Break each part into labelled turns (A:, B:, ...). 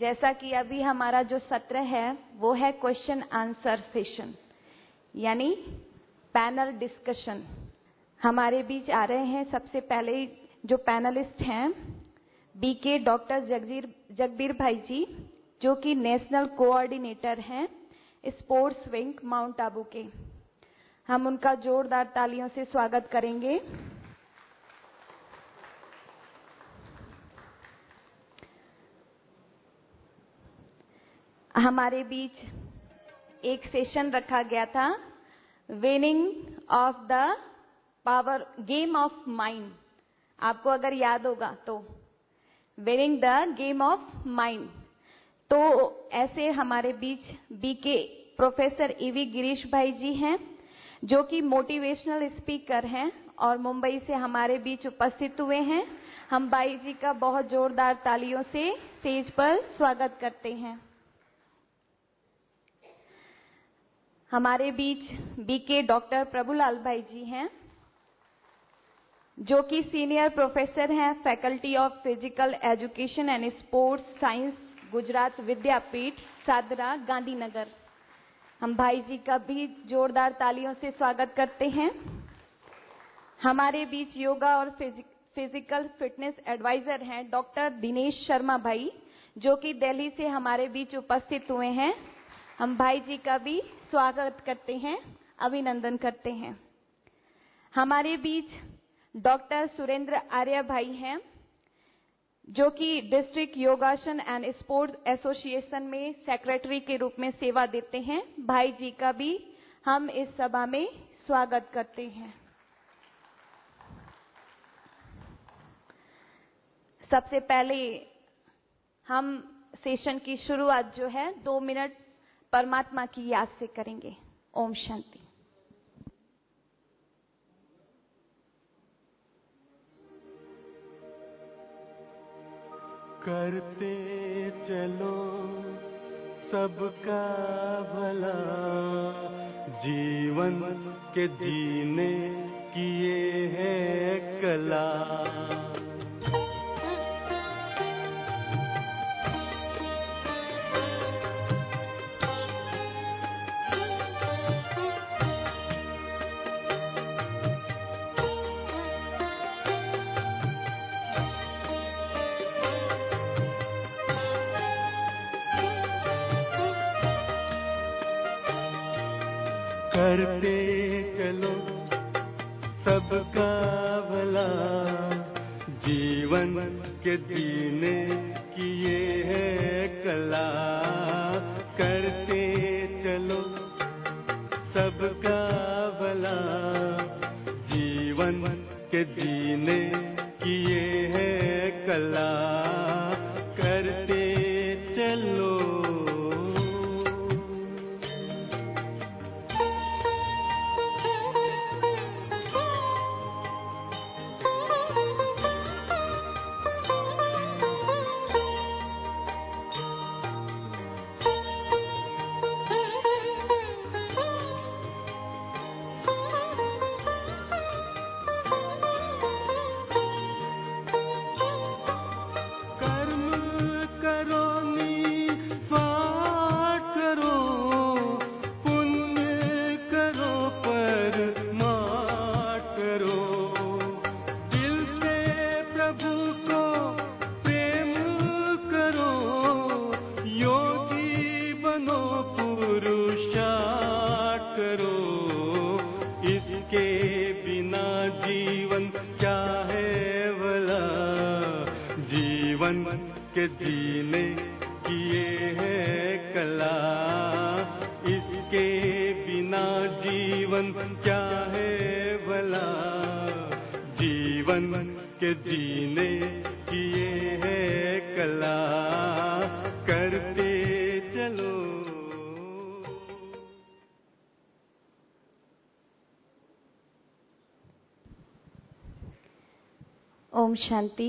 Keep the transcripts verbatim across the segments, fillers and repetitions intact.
A: जैसा कि अभी हमारा जो सत्र है वो है क्वेश्चन आंसर सेशन, यानी पैनल डिस्कशन। हमारे बीच आ रहे हैं सबसे पहले जो पैनलिस्ट हैं बीके डॉक्टर जगजीर जगबीर भाई जी, जो कि नेशनल कोऑर्डिनेटर हैं स्पोर्ट्स विंग माउंट आबू के। हम उनका जोरदार तालियों से स्वागत करेंगे। हमारे बीच एक सेशन रखा गया था, winning of the power game of mind. आपको अगर याद होगा तो winning the game of mind. तो ऐसे हमारे बीच बीके प्रोफेसर ईवी गिरीश भाई जी हैं, जो कि मोटिवेशनल स्पीकर हैं और मुंबई से हमारे बीच उपस्थित हुए हैं। हम भाई जी का बहुत जोरदार तालियों से स्टेज पर स्वागत करते हैं। हमारे बीच बीके डॉक्टर प्रभुलाल भाई जी हैं, जो कि सीनियर प्रोफेसर हैं faculty of physical education and sports science, Gujarat Vidyapith, Sadra, Gandhinagar. हम भाई जी का भी जोरदार तालियों से स्वागत करते हैं। हमारे बीच योगा और फिजिकल फिटनेस एडवाइजर हैं डॉक्टर दिनेश शर्मा भाई, जो कि दिल्ली से हमारे बीच उपस्थित हुए हैं। हम भाई जी का भी स्वागत करते हैं, अभिनंदन करते हैं। हमारे बीच डॉक्टर सुरेंद्र आर्य भाई हैं, जो कि डिस्ट्रिक्ट योगासन एंड स्पोर्ट्स एसोसिएशन में सेक्रेटरी के रूप में सेवा देते हैं। भाई जी का भी हम इस सभा में स्वागत करते हैं। सबसे पहले हम सेशन की शुरुआत जो है दो मिनट परमात्मा की याद से करेंगे। ओम शांति।
B: करते चलो सबका भला, जीवन के जीने की ये है कला। करते चलो सबका भला, जीवन के जीने की ये है कला। करते चलो सबका भला, जीवन के जीने की ये है कला। करते चलो के जीने की ये है कला। इसके बिना जीवन क्या है भला, जीवन के जीने की ये है कला। करते चलो
A: ओम शांति।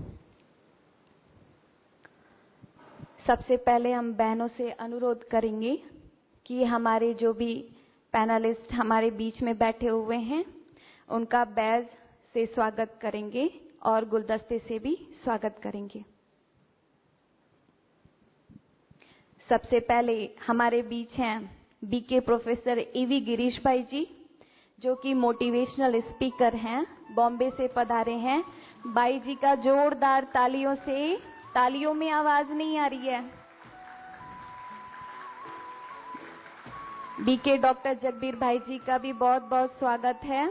A: सबसे पहले हम बहनों से अनुरोध करेंगे कि हमारे जो भी पैनलिस्ट हमारे बीच में बैठे हुए हैं उनका बैज से स्वागत करेंगे और गुलदस्ते से भी स्वागत करेंगे। सबसे पहले हमारे बीच हैं बीके प्रोफेसर एवी गिरीश भाई जी, जो कि मोटिवेशनल स्पीकर हैं, बॉम्बे से पधारे हैं। भाई जी का जोरदार तालियों से, तालियों में आवाज नहीं आ रही है। बीके डॉक्टर जगबीर भाई जी का भी बहुत बहुत स्वागत है।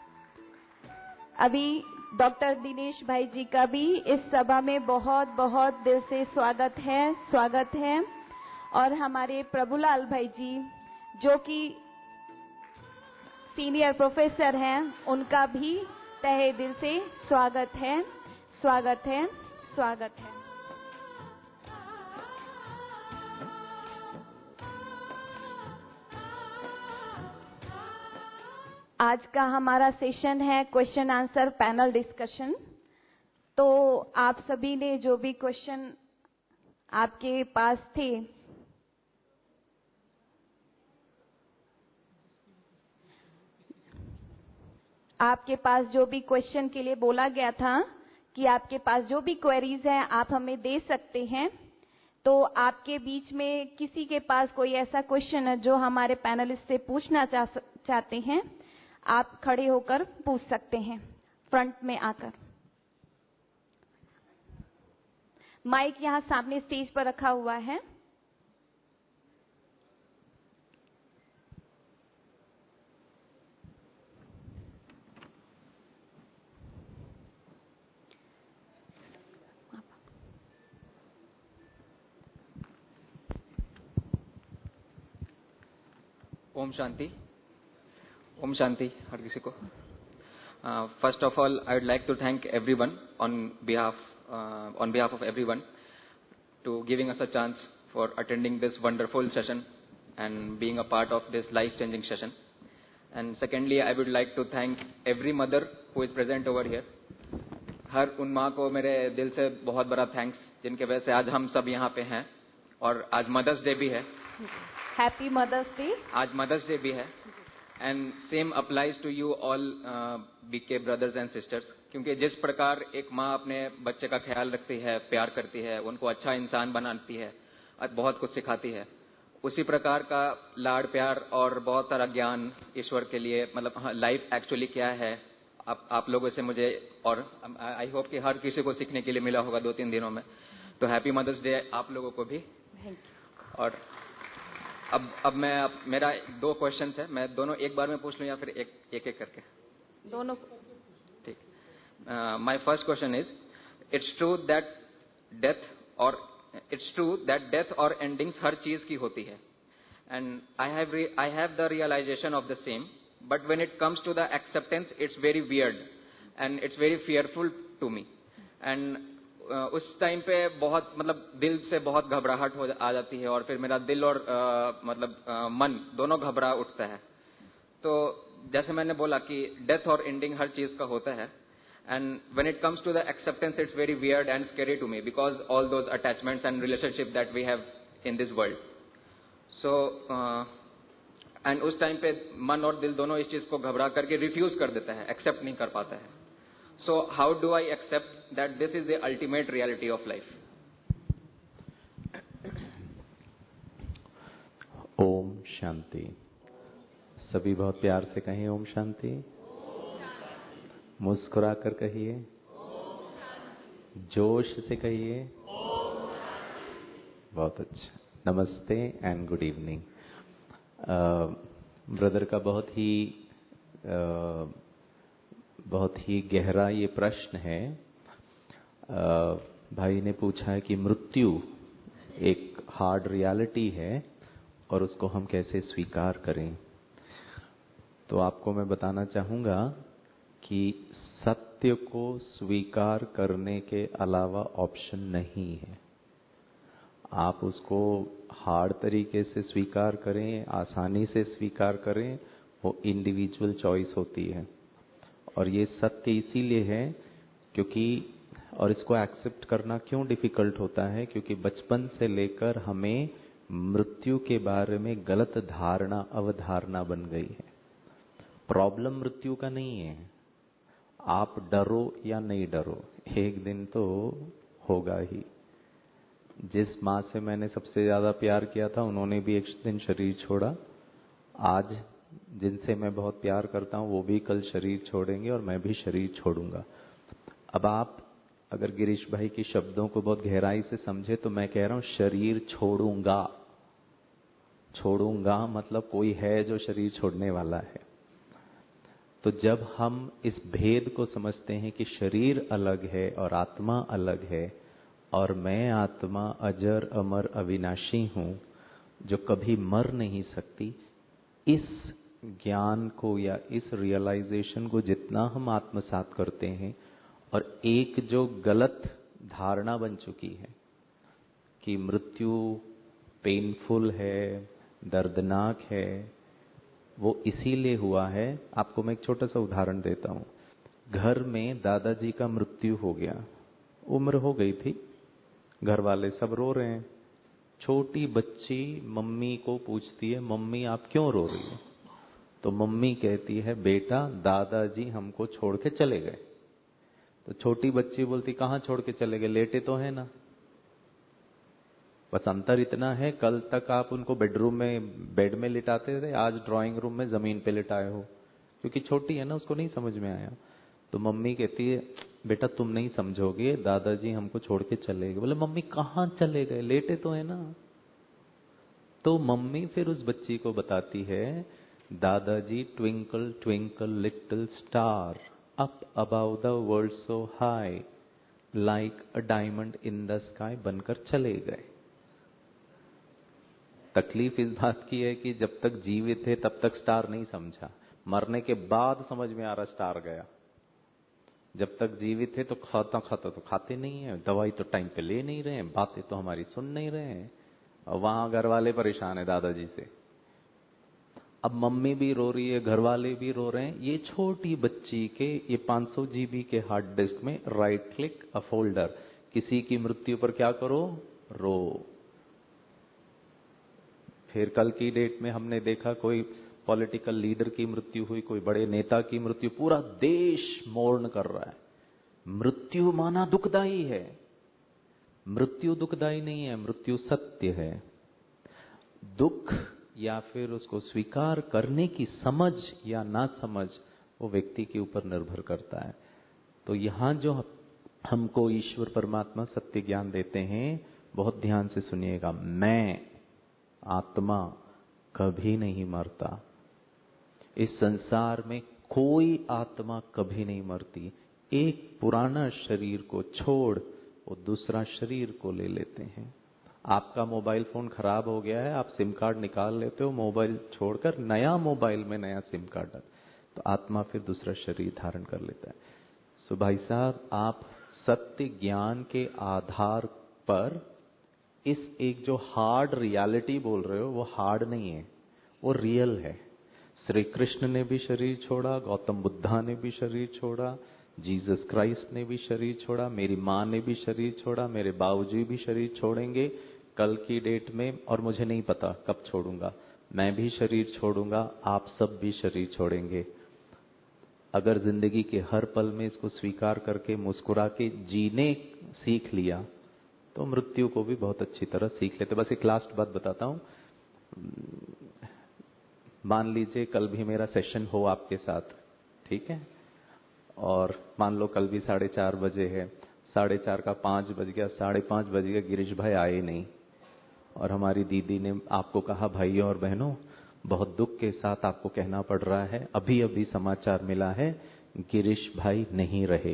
A: अभी डॉक्टर दिनेश भाई जी का भी इस सभा में बहुत बहुत दिल से स्वागत है, स्वागत है। और हमारे प्रभुलाल भाई जी, जो कि सीनियर प्रोफेसर हैं, उनका भी तहे दिल से स्वागत है, स्वागत है, स्वागत है। आज का हमारा सेशन है क्वेश्चन आंसर पैनल डिस्कशन। तो आप सभी ने जो भी क्वेश्चन आपके पास थे, आपके पास जो भी क्वेश्चन के लिए बोला गया था कि आपके पास जो भी क्वेरीज हैं आप हमें दे सकते हैं। तो आपके बीच में किसी के पास कोई ऐसा क्वेश्चन है जो हमारे पैनलिस्ट से पूछना चाह, चाहते हैं, आप खड़े होकर पूछ सकते हैं फ्रंट में आकर। माइक यहाँ सामने स्टेज पर रखा हुआ है।
C: ओम शांति, ओम शांति हर किसी को। First of all I would like to thank everyone on behalf on behalf of everyone to giving us a chance for attending this wonderful session and being a part of this life-changing session. And secondly, I would like to thank every mother who is present over here. हर उन माँ को मेरे दिल से बहुत बड़ा thanks, जिनके वजह से आज हम सब यहाँ पे हैं। और आज मदर्स डे भी है।
A: Happy Mother's Day. आज
C: मदर्स डे भी है। And same applies to you all BK brothers and sisters, क्योंकि जिस प्रकार एक माँ अपने बच्चे का ख्याल रखती है, प्यार करती है, उनको अच्छा इंसान बनाती है, बहुत कुछ सिखाती है, उसी प्रकार का लाड़ प्यार और बहुत सारा ज्ञान ईश्वर के लिए, मतलब लाइफ एक्चुअली क्या है, आप आप लोगों से मुझे और आई होप कि हर किसी को सीखने के लिए मिला होगा दो तीन दिनों में। तो हैप्पी मदर्स डे आप लोगों को भी। और अब अब मैं अब मेरा दो क्वेश्चंस है, मैं दोनों एक बार में पूछ लूं या फिर एक एक, एक करके?
A: दोनों।
C: ठीक। My first question is, it's true that death और इट्स ट्रू दैट डेथ और एंडिंग्स हर चीज की होती है, and I have I have the realisation of the same, but when it comes to the acceptance it's very weird and it's very fearful to me. And उस time पे बहुत मतलब दिल से बहुत घबराहट हो आ जाती है, और फिर मेरा दिल और uh, मतलब uh, मन दोनों घबरा उठता है। तो जैसे मैंने बोला कि डेथ और एंडिंग हर चीज का होता है, and when it comes to the acceptance it's very weird and scary to me, because all those attachments and relationship that we have in this world. So and उस टाइम पे मन और दिल दोनों इस चीज को घबरा करके रिफ्यूज कर देता है, एक्सेप्ट नहीं कर पाता है। So how do I accept that this is the ultimate reality of life?
D: Om Shanti. सभी बहुत प्यार से कहिए ओम शांति। मुस्कुरा कर कहिए, जोश से कहिए। बहुत अच्छा। नमस्ते एंड गुड इवनिंग। ब्रदर का बहुत ही uh, बहुत ही गहरा ये प्रश्न है। भाई ने पूछा है कि मृत्यु एक हार्ड रियलिटी है और उसको हम कैसे स्वीकार करें। तो आपको मैं बताना चाहूंगा कि सत्य को स्वीकार करने के अलावा ऑप्शन नहीं है। आप उसको हार्ड तरीके से स्वीकार करें, आसानी से स्वीकार करें, वो इंडिविजुअल चॉइस होती है। और ये सत्य इसीलिए है क्योंकि, और इसको एक्सेप्ट करना क्यों डिफिकल्ट होता है, क्योंकि बचपन से लेकर हमें मृत्यु के बारे में गलत धारणा, अवधारणा बन गई है। प्रॉब्लम मृत्यु का नहीं है, आप डरो या नहीं डरो, एक दिन तो होगा ही। जिस माँ से मैंने सबसे ज्यादा प्यार किया था उन्होंने भी एक दिन शरीर छोड़ा। आज जिनसे मैं बहुत प्यार करता हूँ वो भी कल शरीर छोड़ेंगे और मैं भी शरीर छोड़ूंगा। अब आप अगर गिरीश भाई के शब्दों को बहुत गहराई से समझे तो मैं कह रहा हूं शरीर छोड़ूंगा। छोड़ूंगा मतलब कोई है जो शरीर छोड़ने वाला है। तो जब हम इस भेद को समझते हैं कि शरीर अलग है और आत्मा अलग है और मैं आत्मा अजर अमर अविनाशी हूं जो कभी मर नहीं सकती, इस ज्ञान को या इस रियलाइजेशन को जितना हम आत्मसात करते हैं और एक जो गलत धारणा बन चुकी है कि मृत्यु पेनफुल है, दर्दनाक है, वो इसीलिए हुआ है। आपको मैं एक छोटा सा उदाहरण देता हूं। घर में दादाजी का मृत्यु हो गया, उम्र हो गई थी, घर वाले सब रो रहे हैं। छोटी बच्ची मम्मी को पूछती है, मम्मी आप क्यों रो रही हो? तो मम्मी कहती है, बेटा दादाजी हमको छोड़ के चले गए। तो छोटी बच्ची बोलती, कहां छोड़ के चले गए? लेटे तो है ना। बस अंतर इतना है, कल तक आप उनको बेडरूम में बेड में लिटाते थे, आज ड्राइंग रूम में जमीन पे लिटाए हो, क्योंकि छोटी है ना, उसको नहीं समझ में आया। तो मम्मी कहती है, बेटा तुम नहीं समझोगे, दादाजी हमको छोड़ के चले गए। बोले मम्मी कहां चले गए? लेटे तो है ना। तो मम्मी फिर उस बच्ची को बताती है, दादाजी twinkle twinkle little star up above the world so high like a diamond in the sky बनकर चले गए। तकलीफ इस बात की है कि जब तक जीवित थे तब तक स्टार नहीं समझा, मरने के बाद समझ में आ रहा स्टार गया। जब तक जीवित थे तो खाता खाता तो खाते नहीं है, दवाई तो टाइम पे ले नहीं रहे हैं, बातें तो हमारी सुन नहीं रहे हैं, और वहां घर वाले परेशान है दादाजी से। अब मम्मी भी रो रही है, घर वाले भी रो रहे हैं। ये छोटी बच्ची के ये पाँच सौ जीबी के हार्ड डिस्क में राइट क्लिक अ फोल्डर, किसी की मृत्यु पर क्या करो? रो। फिर कल की डेट में हमने देखा कोई पॉलिटिकल लीडर की मृत्यु हुई, कोई बड़े नेता की मृत्यु, पूरा देश मोर्न कर रहा है। मृत्यु माना दुखदाई है, मृत्यु दुखदाई नहीं है, मृत्यु सत्य है। दुख या फिर उसको स्वीकार करने की समझ या ना समझ वो व्यक्ति के ऊपर निर्भर करता है। तो यहां जो हमको ईश्वर परमात्मा सत्य ज्ञान देते हैं, बहुत ध्यान से सुनिएगा। मैं आत्मा कभी नहीं मरता। इस संसार में कोई आत्मा कभी नहीं मरती। एक पुराना शरीर को छोड़ वो दूसरा शरीर को ले लेते हैं। आपका मोबाइल फोन खराब हो गया है, आप सिम कार्ड निकाल लेते हो, मोबाइल छोड़कर नया मोबाइल में नया सिम कार्ड डाल, तो आत्मा फिर दूसरा शरीर धारण कर लेता है। सो भाई साहब, आप सत्य ज्ञान के आधार पर इस एक जो हार्ड रियलिटी बोल रहे हो, वो हार्ड नहीं है, वो रियल है। श्री कृष्ण ने भी शरीर छोड़ा, गौतम बुद्धा ने भी शरीर छोड़ा, जीसस क्राइस्ट ने भी शरीर छोड़ा, मेरी माँ ने भी शरीर छोड़ा, मेरे बाबूजी भी शरीर छोड़ेंगे कल की डेट में, और मुझे नहीं पता कब छोड़ूंगा। मैं भी शरीर छोड़ूंगा, आप सब भी शरीर छोड़ेंगे। अगर जिंदगी के हर पल में इसको स्वीकार करके मुस्कुरा के जीने सीख लिया तो मृत्यु को भी बहुत अच्छी तरह सीख लेते। बस एक लास्ट बात बताता हूं। मान लीजिए कल भी मेरा सेशन हो आपके साथ, ठीक है, और मान लो कल भी साढ़े चार बजे है, साढ़े चार का पांच बज गया, साढ़े पांच बज गया, गिरीश भाई आए नहीं, और हमारी दीदी ने आपको कहा, भाइयों और बहनों, बहुत दुख के साथ आपको कहना पड़ रहा है, अभी अभी समाचार मिला है गिरीश भाई नहीं रहे।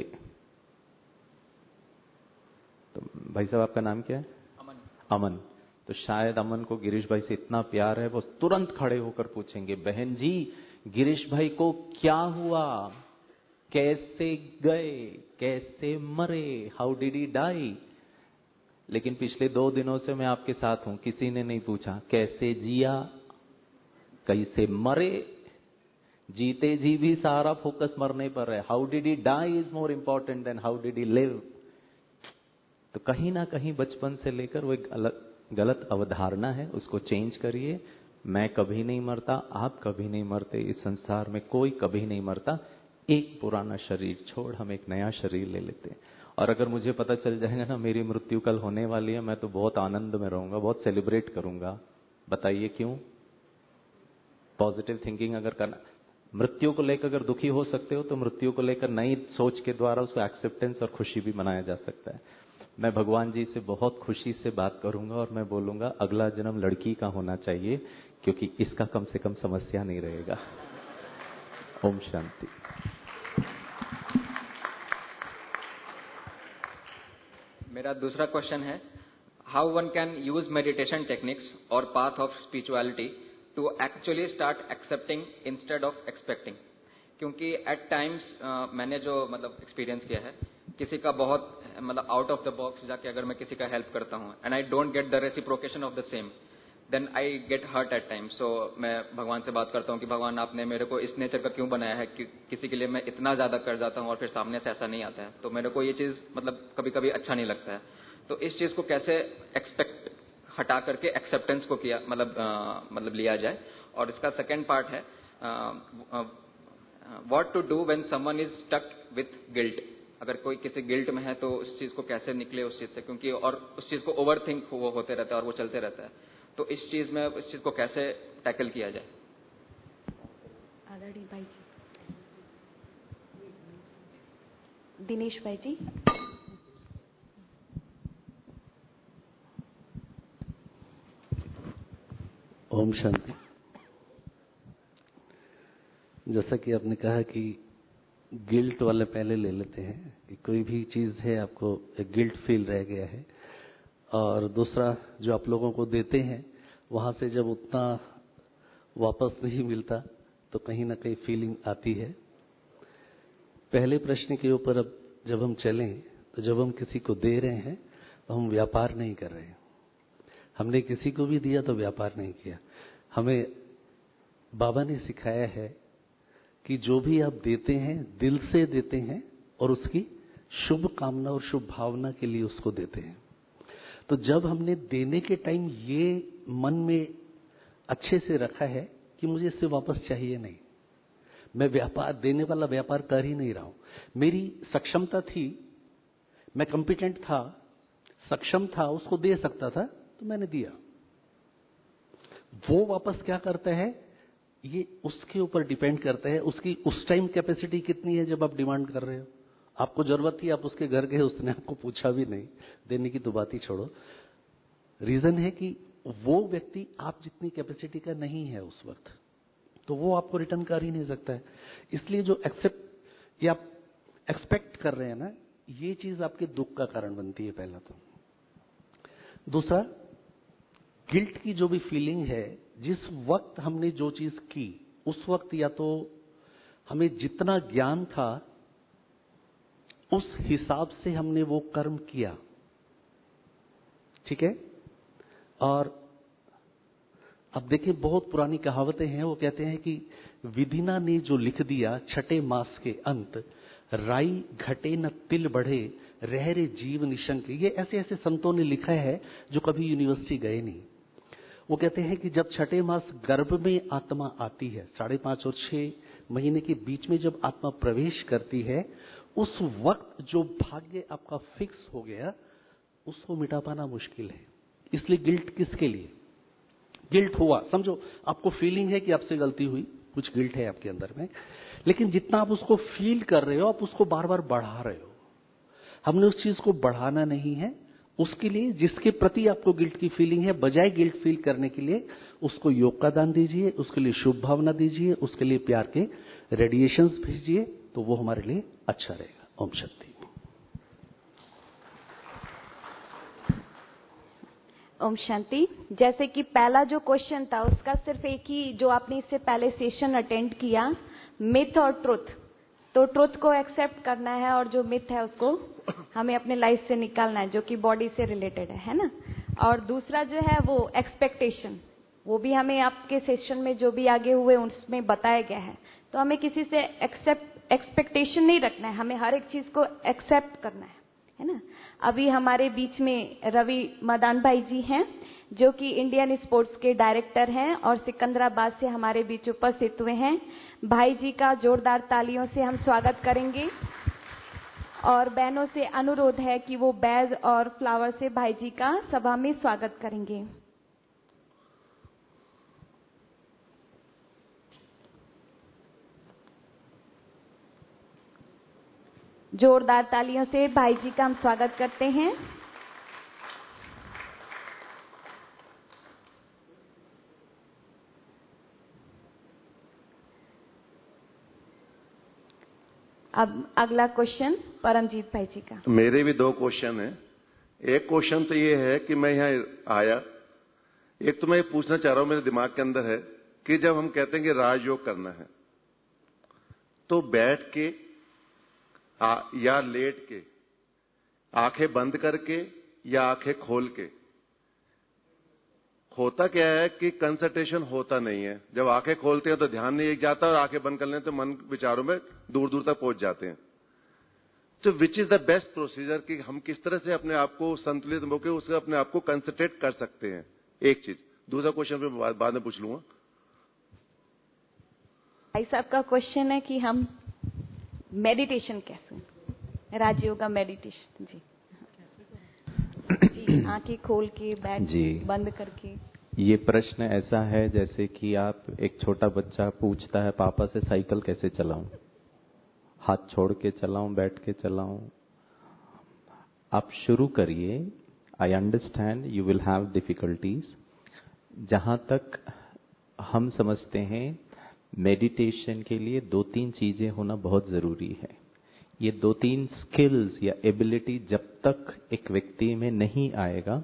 D: तो भाई साहब आपका नाम क्या है?
C: अमन।
D: अमन। तो शायद अमन को गिरीश भाई से इतना प्यार है, वो तुरंत खड़े होकर पूछेंगे, बहन जी गिरीश भाई को क्या हुआ, कैसे गए, कैसे मरे, हाउ डिड ही डाई? लेकिन पिछले दो दिनों से मैं आपके साथ हूं, किसी ने नहीं पूछा कैसे जिया, कैसे मरे। जीते जी भी सारा फोकस मरने पर है। How did he die is more important than how did he live. तो कहीं ना कहीं बचपन से लेकर वो एक अलग गलत अवधारणा है, उसको चेंज करिए। मैं कभी नहीं मरता, आप कभी नहीं मरते, इस संसार में कोई कभी नहीं मरता। एक पुराना शरीर छोड़ हम एक नया शरीर ले लेते हैं। और अगर मुझे पता चल जाएगा ना मेरी मृत्यु कल होने वाली है, मैं तो बहुत आनंद में रहूंगा, बहुत सेलिब्रेट करूंगा। बताइए क्यों? पॉजिटिव थिंकिंग अगर करना, मृत्यु को लेकर अगर दुखी हो सकते हो तो मृत्यु को लेकर नई सोच के द्वारा उसको एक्सेप्टेंस और खुशी भी मनाया जा सकता है। मैं भगवान जी से बहुत खुशी से बात करूंगा और मैं बोलूंगा अगला जन्म लड़की का होना चाहिए, क्योंकि इसका कम से कम समस्या नहीं रहेगा। ओम शांति।
C: मेरा दूसरा क्वेश्चन है, how one can use meditation techniques और path of spirituality to actually start accepting instead of expecting. क्योंकि एट टाइम्स uh, मैंने जो मतलब एक्सपीरियंस किया है, किसी का बहुत मतलब आउट ऑफ द बॉक्स जाके अगर मैं किसी का हेल्प करता हूँ and I don't get the reciprocation of the same, then I get hurt at times. So मैं भगवान से बात करता हूँ कि भगवान आपने मेरे को इस नेचर का क्यों बनाया है कि किसी के लिए मैं इतना ज्यादा कर जाता हूँ और फिर सामने से ऐसा नहीं आता है। तो मेरे को ये चीज मतलब कभी कभी अच्छा नहीं लगता है। तो इस चीज को कैसे एक्सपेक्ट हटा करके एक्सेप्टेंस को किया मतलब मतलब लिया जाए। और इसका सेकेंड पार्ट है, what to do when someone is stuck with guilt. अगर कोई किसी गिल्ट में है तो उस चीज को कैसे निकले उस चीज से, क्योंकि और उस चीज को ओवर थिंक वो होते रहता है और वो चलते रहता है। तो इस चीज में इस चीज को कैसे टैकल किया जाए?
A: आदरणीय भाई जी, दिनेश भाई जी।
E: ओम शांति। जैसा कि आपने कहा कि गिल्ट वाले पहले ले लेते हैं कि कोई भी चीज है आपको एक गिल्ट फील रह गया है, और दूसरा जो आप लोगों को देते हैं वहां से जब उतना वापस नहीं मिलता तो कहीं ना कहीं फीलिंग आती है। पहले प्रश्न के ऊपर अब जब हम चलें तो जब हम किसी को दे रहे हैं तो हम व्यापार नहीं कर रहे हैं। हमने किसी को भी दिया तो व्यापार नहीं किया। हमें बाबा ने सिखाया है कि जो भी आप देते हैं दिल से देते हैं और उसकी शुभ कामना और शुभ भावना के लिए उसको देते हैं। तो जब हमने देने के टाइम ये मन में अच्छे से रखा है कि मुझे इससे वापस चाहिए नहीं, मैं व्यापार देने वाला व्यापार कर ही नहीं रहा हूं। मेरी सक्षमता थी, मैं कॉम्पिटेंट था, सक्षम था, उसको दे सकता था तो मैंने दिया। वो वापस क्या करता है ये उसके ऊपर डिपेंड करता है, उसकी उस टाइम कैपेसिटी कितनी है जब आप डिमांड कर रहे हो। आपको जरूरत थी, आप उसके घर गए, उसने आपको पूछा भी नहीं, देने की तो बात ही छोड़ो। रीजन है कि वो व्यक्ति आप जितनी कैपेसिटी का नहीं है उस वक्त, तो वो आपको रिटर्न कर ही नहीं सकता है। इसलिए जो एक्सेप्ट या आप एक्सपेक्ट कर रहे हैं ना, ये चीज आपके दुख का कारण बनती है पहला तो। दूसरा, गिल्ट की जो भी फीलिंग है, जिस वक्त हमने जो चीज की उस वक्त या तो हमें जितना ज्ञान था उस हिसाब से हमने वो कर्म किया, ठीक है। और अब देखिए बहुत पुरानी कहावतें हैं, वो कहते हैं कि विधिना ने जो लिख दिया छठे मास के अंत, राई घटे न तिल बढ़े रह रे जीव निशंक। ये ऐसे ऐसे संतों ने लिखा है जो कभी यूनिवर्सिटी गए नहीं। वो कहते हैं कि जब छठे मास गर्भ में आत्मा आती है, साढ़े पांच और छह महीने के बीच में जब आत्मा प्रवेश करती है, उस वक्त जो भाग्य आपका फिक्स हो गया उसको मिटा पाना मुश्किल है। इसलिए गिल्ट किसके लिए? गिल्ट हुआ, समझो आपको फीलिंग है कि आपसे गलती हुई, कुछ गिल्ट है आपके अंदर में, लेकिन जितना आप उसको फील कर रहे हो आप उसको बार बार बढ़ा रहे हो। हमने उस चीज को बढ़ाना नहीं है। उसके लिए जिसके प्रति आपको गिल्ट की फीलिंग है, बजाय गिल्ट फील करने के लिए उसको योग का दान दीजिए, उसके लिए शुभ भावना दीजिए, उसके लिए प्यार के रेडिएशंस भेजिए, तो वो हमारे लिए अच्छा रहेगा। ओम शक्ति।
A: ओम शांति। जैसे कि पहला जो क्वेश्चन था उसका सिर्फ एक ही, जो आपने इससे पहले सेशन अटेंड किया, मिथ और ट्रुथ, तो ट्रुथ को एक्सेप्ट करना है और जो मिथ है उसको हमें अपने लाइफ से निकालना है, जो कि बॉडी से रिलेटेड है, है ना। और दूसरा जो है वो एक्सपेक्टेशन, वो भी हमें आपके सेशन में जो भी आगे हुए उसमें बताया गया है। तो हमें किसी से एक्सेप्ट एक्सपेक्टेशन नहीं रखना है, हमें हर एक चीज को एक्सेप्ट करना है, है ना। अभी हमारे बीच में रवि मदान भाई जी हैं जो कि इंडियन स्पोर्ट्स के डायरेक्टर हैं और सिकंदराबाद से हमारे बीच उपस्थित हुए हैं। भाई जी का जोरदार तालियों से हम स्वागत करेंगे। और बहनों से अनुरोध है कि वो बैज और फ्लावर से भाई जी का सभा में स्वागत करेंगे। जोरदार तालियों से भाई जी का हम स्वागत करते हैं। अब अगला क्वेश्चन परमजीत भाई जी का।
F: मेरे भी दो क्वेश्चन हैं। एक क्वेश्चन तो ये है कि मैं यहाँ आया, एक तो मैं ये पूछना चाह रहा हूं, मेरे दिमाग के अंदर है कि जब हम कहते हैं कि राजयोग करना है तो बैठ के आ, या लेट के, आंखें बंद करके या आंखें खोल के। होता क्या है कि कंसंट्रेशन होता नहीं है। जब आंखें खोलते हैं तो ध्यान नहीं एक जाता, और आंखें बंद कर लेते तो मन विचारों में दूर दूर तक पहुंच जाते हैं। तो which is the best procedure कि हम किस तरह से अपने आप को संतुलित होकर उससे अपने आप को कंसंट्रेट कर सकते हैं, एक चीज। दूसरा क्वेश्चन मैं बाद में पूछ लूंगा।
A: भाई साहब का क्वेश्चन है कि हम मेडिटेशन कैसे, राजयोग का मेडिटेशन। जी जी, आंखें खोल के बैठ
D: जी
A: बंद करके।
D: ये प्रश्न ऐसा है जैसे कि आप, एक छोटा बच्चा पूछता है पापा से साइकिल कैसे चलाऊं, हाथ छोड़ के चलाऊं, बैठ के चलाऊं। आप शुरू करिए। I understand you will have difficulties. जहां तक हम समझते हैं मेडिटेशन के लिए दो तीन चीजें होना बहुत जरूरी है। ये दो तीन स्किल्स या एबिलिटी जब तक एक व्यक्ति में नहीं आएगा,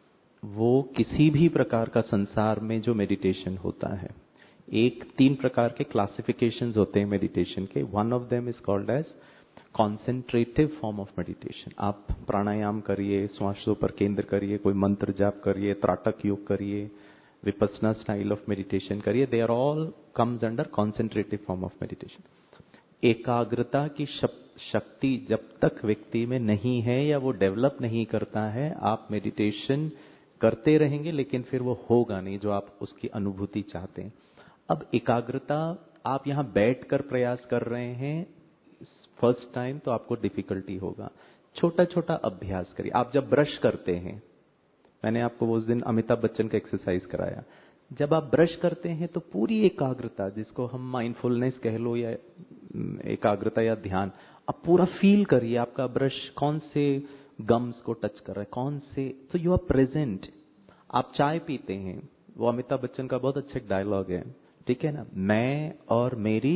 D: वो किसी भी प्रकार का संसार में जो मेडिटेशन होता है, एक तीन प्रकार के क्लासिफिकेशंस होते हैं मेडिटेशन के। One of them is called as concentrative form of meditation. आप प्राणायाम करिए, श्वासों पर केंद्र करिए, कोई मंत्र जाप करिए, त्राटक योग करिए, विपस्सना स्टाइल ऑफ मेडिटेशन करिए, they are all comes under concentrative form of meditation. एकाग्रता की शक्ति जब तक व्यक्ति में नहीं है या वो डेवलप नहीं करता है, आप मेडिटेशन करते रहेंगे लेकिन फिर वो होगा नहीं जो आप उसकी अनुभूति चाहते हैं। अब एकाग्रता, आप यहां बैठकर प्रयास कर रहे हैं फर्स्ट टाइम तो आपको डिफिकल्टी होगा। छोटा छोटा अभ्यास करिए। आप जब ब्रश करते हैं, मैंने आपको उस दिन अमिताभ बच्चन का एक्सरसाइज कराया, जब आप ब्रश करते हैं तो पूरी एकाग्रता, जिसको हम माइंडफुलनेस कह लो या एकाग्रता या ध्यान, आप पूरा फील करिए आपका ब्रश कौन से गम्स को टच कर रहा है, कौन से, तो यू आर प्रेजेंट। आप चाय पीते हैं, वो अमिताभ बच्चन का बहुत अच्छा डायलॉग है, ठीक है ना, मैं और मेरी,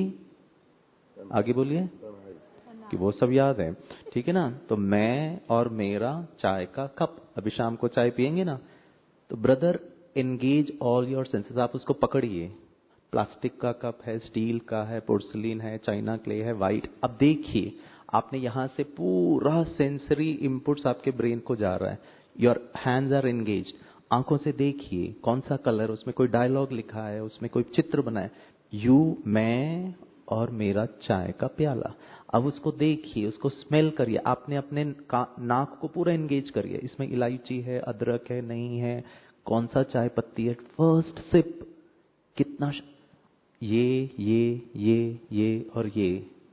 D: आगे बोलिए कि वो सब याद है, ठीक है ना। तो मैं और मेरा चाय का कप, अभी शाम को चाय पियेंगे ना, तो brother engage all your senses. आप उसको पकड़िए, प्लास्टिक का कप है, स्टील का है, पोर्सलिन है, चाइना क्ले है, वाइट। अब देखिए आपने यहां से पूरा सेंसरी इनपुट्स आपके ब्रेन को जा रहा है। Your hands are engage. आंखों से देखिए कौन सा कलर, उसमें कोई डायलॉग लिखा है, उसमें कोई चित्र बना है, यू, मैं और मेरा चाय का प्याला। अब उसको देखिए, उसको स्मेल करिए, आपने अपने नाक को पूरा एंगेज करिए, इसमें इलायची है, अदरक है, नहीं है, कौन सा चाय पत्ती है, फर्स्ट सिप कितना, ये ये ये ये और ये,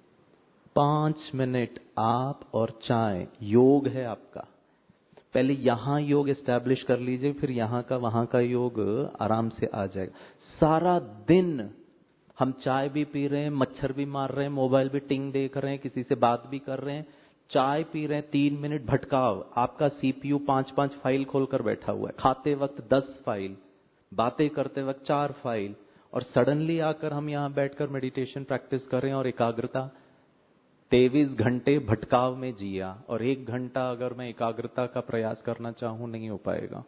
D: पांच मिनट आप और चाय, योग है आपका। पहले यहां योग एस्टैब्लिश कर लीजिए, फिर यहां का वहां का योग आराम से आ जाएगा। सारा दिन हम चाय भी पी रहे हैं, मच्छर भी मार रहे हैं, मोबाइल भी टिंग देख रहे हैं, किसी से बात भी कर रहे हैं, चाय पी रहे हैं, तीन मिनट भटकाव, आपका सीपीयू पांच पांच फाइल खोलकर बैठा हुआ है, खाते वक्त दस फाइल, बातें करते वक्त चार फाइल, और सडनली आकर हम यहां बैठकर मेडिटेशन प्रैक्टिस कर रहे हैं और एकाग्रता, तेईस घंटे भटकाव में जिया, और एक घंटा अगर मैं एकाग्रता का प्रयास करना चाहूं नहीं हो पाएगा।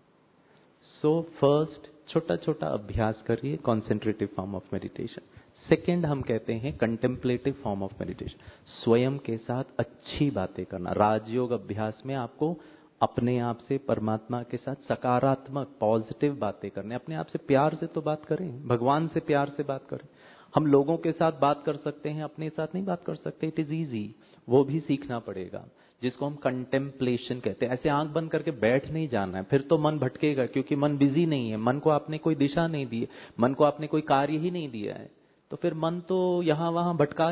D: सो फर्स्ट छोटा छोटा अभ्यास करिए, concentrative form of meditation. Second हम कहते हैं कंटेम्पलेटिव फॉर्म ऑफ मेडिटेशन, स्वयं के साथ अच्छी बातें करना। राजयोग अभ्यास में आपको अपने आप से, परमात्मा के साथ सकारात्मक पॉजिटिव बातें करने, अपने आप से प्यार से तो बात करें, भगवान से प्यार से बात करें। हम लोगों के साथ बात कर सकते हैं, अपने साथ नहीं बात कर सकते, इट इज ईजी, वो भी सीखना पड़ेगा, जिसको हम कंटेम्पलेशन कहते हैं। ऐसे आंख बंद करके बैठ नहीं जाना है, फिर तो मन भटकेगा, क्योंकि मन बिजी नहीं है, मन को आपने कोई दिशा नहीं दी, मन को आपने कोई कार्य ही नहीं दिया है, तो फिर मन तो यहां वहां भटका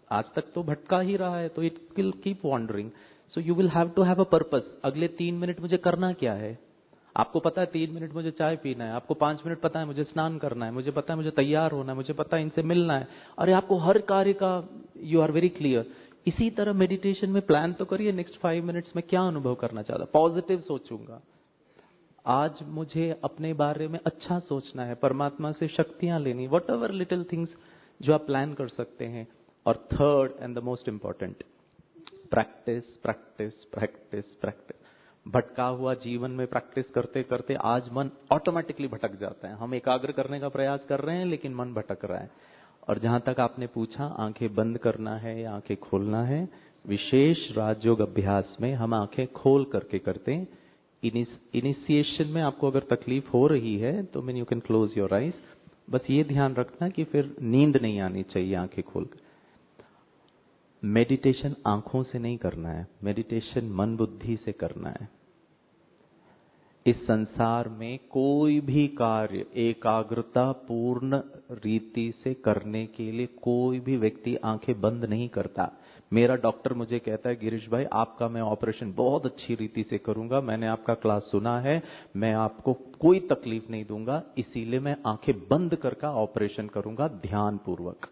D: आज तक तो भटका ही रहा है, तो it will keep wandering. So you will have to have a purpose. अगले तीन मिनट मुझे करना क्या है? आपको पता है तीन मिनट मुझे चाय पीना है, आपको पांच मिनट पता है मुझे स्नान करना है, मुझे पता है मुझे तैयार होना है, मुझे पता है इनसे मिलना है. अरे आपको हर कार्य का यू आर वेरी क्लियर. इसी तरह मेडिटेशन में प्लान तो करिए, नेक्स्ट फाइव मिनट्स में क्या अनुभव करना चाहता. पॉजिटिव सोचूंगा, आज मुझे अपने बारे में अच्छा सोचना है, परमात्मा से शक्तियां लेनी, वट एवर लिटिल थिंग्स जो आप प्लान कर सकते हैं. और third and the most important, practice practice practice practice. भटका हुआ जीवन में प्रैक्टिस करते करते आज मन ऑटोमेटिकली भटक जाता है. हम एकाग्र करने का प्रयास कर रहे हैं लेकिन मन भटक रहा है. और जहां तक आपने पूछा आंखें बंद करना है या आंखें खोलना है, विशेष राजयोग अभ्यास में हम आंखें खोल करके करते हैं. इनिशिएशन में आपको अगर तकलीफ हो रही है तो mean you can close your eyes. बस ये ध्यान रखना कि फिर नींद नहीं आनी चाहिए आंखें खोलकर. मेडिटेशन आंखों से नहीं करना है, मेडिटेशन मन बुद्धि से करना है. इस संसार में कोई भी कार्य एकाग्रता पूर्ण रीति से करने के लिए कोई भी व्यक्ति आंखें बंद नहीं करता. मेरा डॉक्टर मुझे कहता है, गिरीश भाई आपका मैं ऑपरेशन बहुत अच्छी रीति से करूंगा, मैंने आपका क्लास सुना है, मैं आपको कोई तकलीफ नहीं दूंगा, इसीलिए मैं आंखें बंद करके ऑपरेशन करूंगा ध्यान पूर्वक.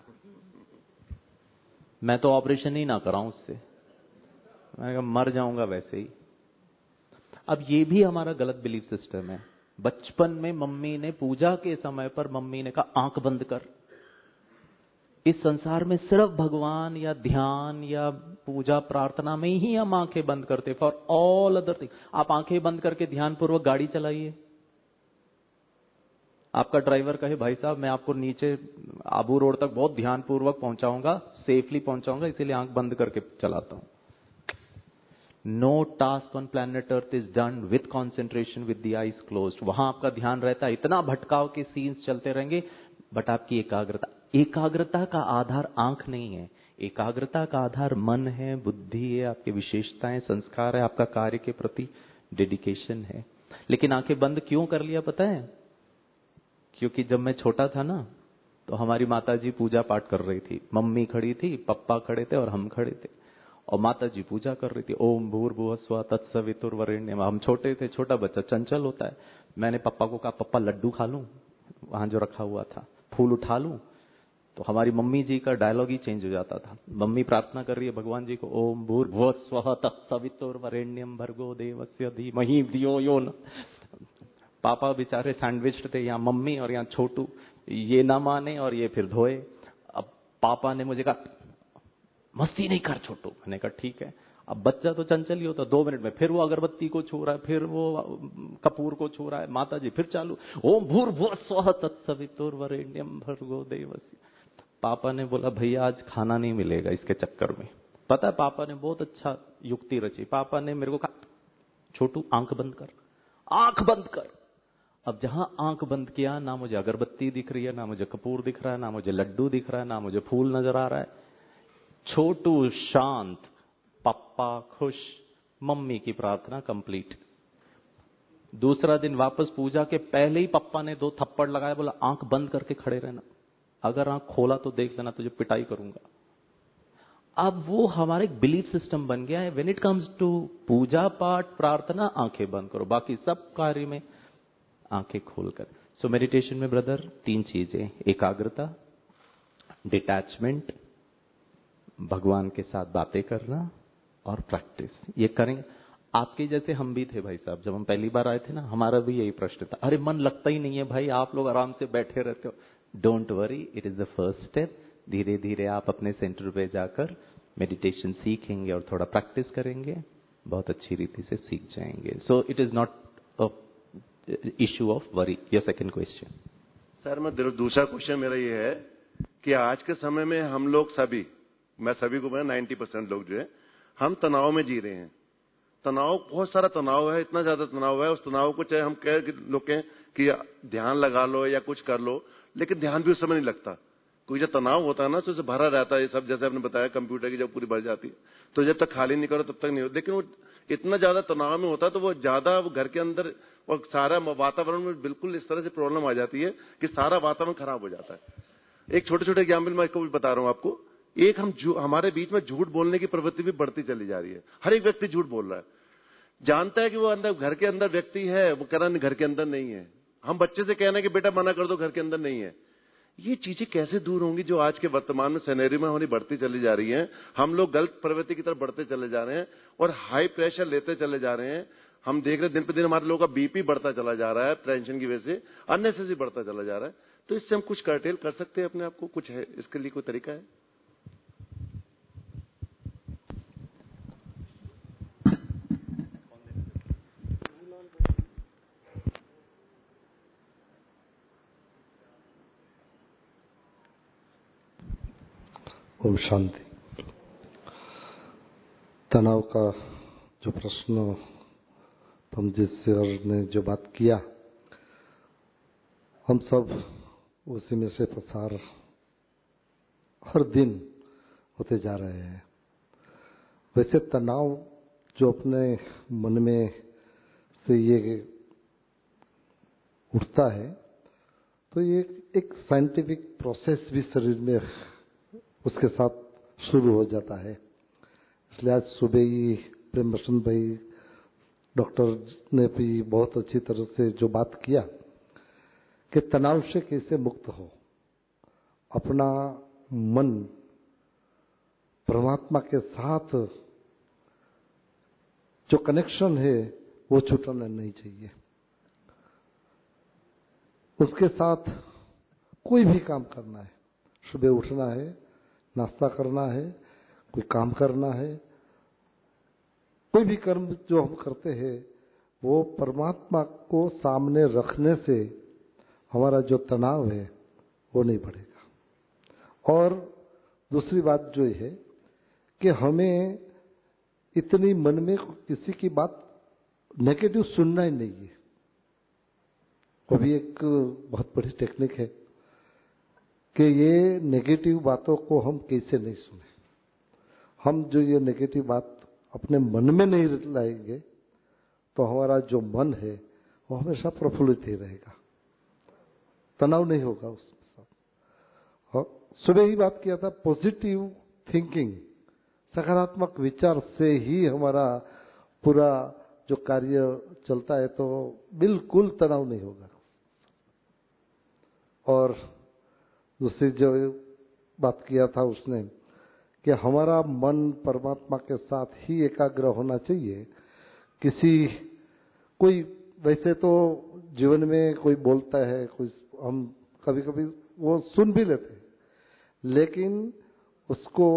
D: मैं तो ऑपरेशन ही ना कराऊं उससे, मैंने कहा मर जाऊंगा वैसे ही. अब ये भी हमारा गलत बिलीफ सिस्टम है. बचपन में मम्मी ने पूजा के समय पर मम्मी ने कहा आंख बंद कर. इस संसार में सिर्फ भगवान या ध्यान या पूजा प्रार्थना में ही हम आंखें बंद करते, फॉर ऑल अदर थिंग. आप आंखें बंद करके ध्यान पूर्वक गाड़ी चलाइए. आपका ड्राइवर कहे भाई साहब मैं आपको नीचे आबू रोड तक बहुत ध्यान पूर्वक पहुंचाऊंगा, सेफली पहुंचाऊंगा, इसीलिए आंख बंद करके चलाता हूं. No task on planet earth is done with concentration with the eyes closed. वहां आपका ध्यान रहता है, इतना भटकाव के सीन्स चलते रहेंगे, बट आपकी एकाग्रता एकाग्रता का आधार आंख नहीं है. एकाग्रता का आधार मन है, बुद्धि है, आपकी विशेषताएं, संस्कार है, आपका कार्य के प्रति डेडिकेशन है. लेकिन आंखें बंद क्यों कर लिया पता है? क्योंकि जब मैं छोटा था ना तो हमारी माता जी पूजा पाठ कर रही थी, मम्मी खड़ी थी, पप्पा खड़े थे और हम खड़े थे, और माता जी पूजा कर रही थी, ओम भूर्भुवः स्वः तत्सवितुर्वरेण्यम. हम छोटे थे, छोटा बच्चा चंचल होता है. मैंने पप्पा को कहा पप्पा लड्डू खा लूं, वहां जो रखा हुआ था, फूल उठा लूं. तो हमारी मम्मी जी का डायलॉग ही चेंज हो जाता था. मम्मी प्रार्थना कर रही है भगवान जी को, ओम भूर्भुवः स्वः तत्सवितुर्वरेण्यम भर्गो देवस्य धीमहि धियो यो न. पापा बेचारे सैंडविच थे, यहाँ मम्मी और यहाँ छोटू, ये ना माने और ये फिर धोए. अब पापा ने मुझे कहा मस्ती नहीं कर छोटू. मैंने कहा ठीक है. अब बच्चा तो चंचल ही होता, दो मिनट में फिर वो अगरबत्ती को छू रहा है, फिर वो कपूर को छू रहा है. माता जी फिर चालू, ओम भूर्भुवः स्वः तत्सवितुर्वरेण्यम भर्गो देवस्य. पापा ने बोला भैया आज खाना नहीं मिलेगा इसके चक्कर में. पता है पापा ने बहुत अच्छा युक्ति रची. पापा ने मेरे को कहा छोटू आंख बंद कर, आंख बंद कर. अब जहां आंख बंद किया, ना मुझे अगरबत्ती दिख रही है, ना मुझे कपूर दिख रहा है, ना मुझे लड्डू दिख रहा है, ना मुझे फूल नजर आ रहा है. छोटू शांत, पप्पा खुश, मम्मी की प्रार्थना कंप्लीट. दूसरा दिन वापस पूजा के पहले ही पप्पा ने दो थप्पड़ लगाया, बोला आंख बंद करके खड़े रहना, अगर आंख खोला तो देख लेना तुझे पिटाई करूंगा. अब वो हमारा एक बिलीफ सिस्टम बन गया है. व्हेन इट कम्स टू पूजा पाठ प्रार्थना आंखें बंद करो, बाकी सब कार्य में आंखें खोलकर. सो मेडिटेशन में ब्रदर तीन चीजें, एकाग्रता, डिटैचमेंट, भगवान के साथ बातें करना और प्रैक्टिस. ये करेंगे. आपके जैसे हम भी थे भाई साहब, जब हम पहली बार आए थे ना, हमारा भी यही प्रश्न था, अरे मन लगता ही नहीं है भाई, आप लोग आराम से बैठे रहते हो. Don't worry, it is the first step. धीरे धीरे आप अपने सेंटर पे जाकर मेडिटेशन सीखेंगे और थोड़ा प्रैक्टिस करेंगे, बहुत अच्छी रीति से सीख जाएंगे. So it is not a issue of worry. Your second question.
F: Sir मैं दूसरा क्वेश्चन मेरा ये है कि आज के समय में हम लोग सभी, मैं सभी को मैं नाइन्टी परसेंट लोग जो है हम तनाव में जी रहे हैं. तनाव, बहुत सारा तनाव है, इतना ज्यादा तनाव है. उस तनाव को चाहे हम कह लोग कहें कि ध्यान लगा लो या कुछ कर लो, लेकिन ध्यान भी उस समय नहीं लगता. कोई जब तनाव होता है ना तो उसे भरा रहता है. ये सब जैसे आपने बताया कंप्यूटर की जब पूरी भर जाती है तो जब तक खाली नहीं करो तब तक नहीं होता. लेकिन वो इतना ज्यादा तनाव में होता है तो वो ज्यादा वो घर के अंदर और सारा वातावरण में बिल्कुल इस तरह से प्रॉब्लम आ जाती है कि सारा वातावरण खराब हो जाता है. एक छोटे छोटे एग्जाम्पल मैं इसको भी बता रहा हूँ आपको एक हम हमारे बीच में झूठ बोलने की प्रवृत्ति भी बढ़ती चली जा रही है। हर एक व्यक्ति झूठ बोल रहा है, जानता है कि वो अंदर घर के अंदर व्यक्ति है, वो कह रहा है घर के अंदर नहीं है। हम बच्चे से कहना है कि बेटा मना कर दो, घर के अंदर नहीं है। ये चीजें कैसे दूर होंगी जो आज के वर्तमान में सिनेरियो में होनी बढ़ती चली जा रही हैं। हम लोग गलत प्रवृत्ति की तरफ बढ़ते चले जा रहे हैं और हाई प्रेशर लेते चले जा रहे हैं। हम देख रहे हैं दिन पे दिन हमारे लोगों का बीपी बढ़ता चला जा रहा है, टेंशन की वजह से अननेसेसरी बढ़ता चला जा रहा है। तो इससे हम कुछ कर्टेल कर सकते हैं अपने आप को, कुछ है इसके लिए कोई तरीका है?
G: ओम शांति। तनाव का जो प्रश्न पमजीत सर ने जो बात किया, हम सब उसी में से पसार हर दिन होते जा रहे हैं। वैसे तनाव जो अपने मन में से ये उठता है, तो ये एक साइंटिफिक प्रोसेस भी शरीर में उसके साथ शुरू हो जाता है। इसलिए आज सुबह ही प्रेम बसंत भाई डॉक्टर ने भी बहुत अच्छी तरह से जो बात किया कि तनाव से कैसे मुक्त हो, अपना मन परमात्मा के साथ जो कनेक्शन है वो छूटना नहीं चाहिए। उसके साथ कोई भी काम करना है, सुबह उठना है, नाश्ता करना है, कोई काम करना है, कोई भी कर्म जो हम करते हैं वो परमात्मा को सामने रखने से हमारा जो तनाव है वो नहीं बढ़ेगा। और दूसरी बात जो है कि हमें इतनी मन में किसी की बात नेगेटिव सुनना ही नहीं है। वो भी एक बहुत बड़ी टेक्निक है कि ये नेगेटिव बातों को हम कैसे नहीं सुने। हम जो ये नेगेटिव बात अपने मन में नहीं लाएंगे तो हमारा जो मन है वो हमेशा प्रफुल्लित ही रहेगा, तनाव नहीं होगा उसके साथ। और सुबह ही बात किया था, पॉजिटिव थिंकिंग, सकारात्मक विचार से ही हमारा पूरा जो कार्य चलता है, तो बिल्कुल तनाव नहीं होगा। और दूसरी जो बात किया था उसने कि हमारा मन परमात्मा के साथ ही एकाग्र होना चाहिए। किसी कोई वैसे तो जीवन में कोई बोलता है, कोई हम कभी कभी वो सुन भी लेते हैं, लेकिन उसको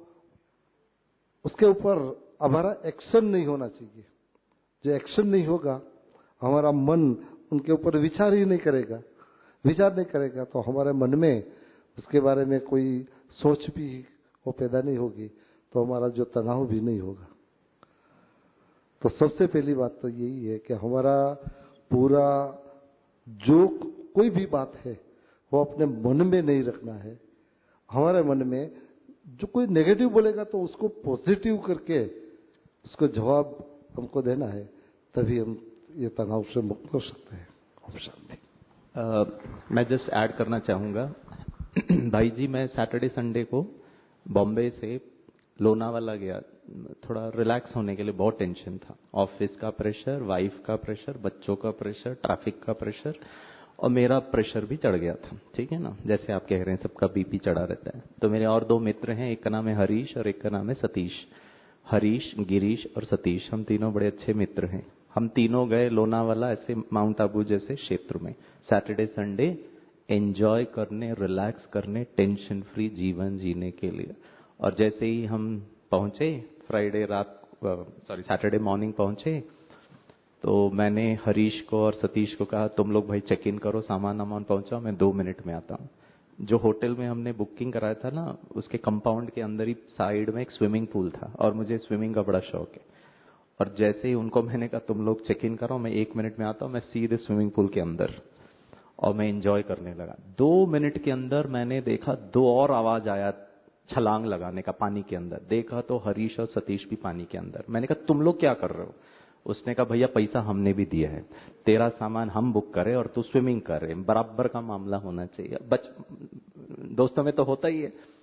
G: उसके ऊपर हमारा एक्शन नहीं होना चाहिए। जो एक्शन नहीं होगा, हमारा मन उनके ऊपर विचार ही नहीं करेगा, विचार नहीं करेगा तो हमारे मन में उसके बारे में कोई सोच भी वो पैदा नहीं होगी, तो हमारा जो तनाव भी नहीं होगा। तो सबसे पहली बात तो यही है कि हमारा पूरा जो कोई भी बात है वो अपने मन में नहीं रखना है। हमारे मन में जो कोई नेगेटिव बोलेगा तो उसको पॉजिटिव करके उसको जवाब हमको देना है, तभी हम ये तनाव से मुक्त हो सकते हैं। ओम शांति।
D: uh, मैं जस्ट ऐड करना चाहूँगा भाई जी, मैं सैटरडे संडे को बॉम्बे से लोनावाला गया, थोड़ा रिलैक्स होने के लिए। बहुत टेंशन था, ऑफिस का प्रेशर, वाइफ का प्रेशर, बच्चों का प्रेशर, ट्रैफिक का प्रेशर, और मेरा प्रेशर भी चढ़ गया था। ठीक है ना, जैसे आप कह रहे हैं सबका बीपी चढ़ा रहता है। तो मेरे और दो मित्र हैं, एक का नाम है हरीश और एक का नाम है सतीश। हरीश, गिरीश और सतीश, हम तीनों बड़े अच्छे मित्र हैं। हम तीनों गए लोनावाला ऐसे माउंट आबू जैसे क्षेत्र में सैटरडे संडे एंजॉय करने, रिलैक्स करने, टेंशन फ्री जीवन जीने के लिए। और जैसे ही हम पहुंचे, फ्राइडे रात सॉरी सैटरडे मॉर्निंग पहुंचे, तो मैंने हरीश को और सतीश को कहा तुम लोग भाई चेक इन करो, सामान वामान पहुंचाओ, मैं दो मिनट में आता हूँ। जो होटल में हमने बुकिंग कराया था ना, उसके कंपाउंड के अंदर ही साइड में एक स्विमिंग पूल था और मुझे स्विमिंग का बड़ा शौक है। और जैसे ही उनको मैंने कहा तुम लोग चेक इन करो, मैं एक मिनट में आता हूँ, मैं सीधे स्विमिंग पूल के अंदर और मैं एंजॉय करने लगा। दो मिनट के अंदर मैंने देखा दो और आवाज आया छलांग लगाने का पानी के अंदर। देखा तो हरीश और सतीश भी पानी के अंदर। मैंने कहा तुम लोग क्या कर रहे हो? उसने कहा भैया पैसा हमने भी दिया है, तेरा सामान हम बुक करें और तू स्विमिंग कर रहे, बराबर का मामला होना चाहिए। बच दोस्तों में तो होता ही है।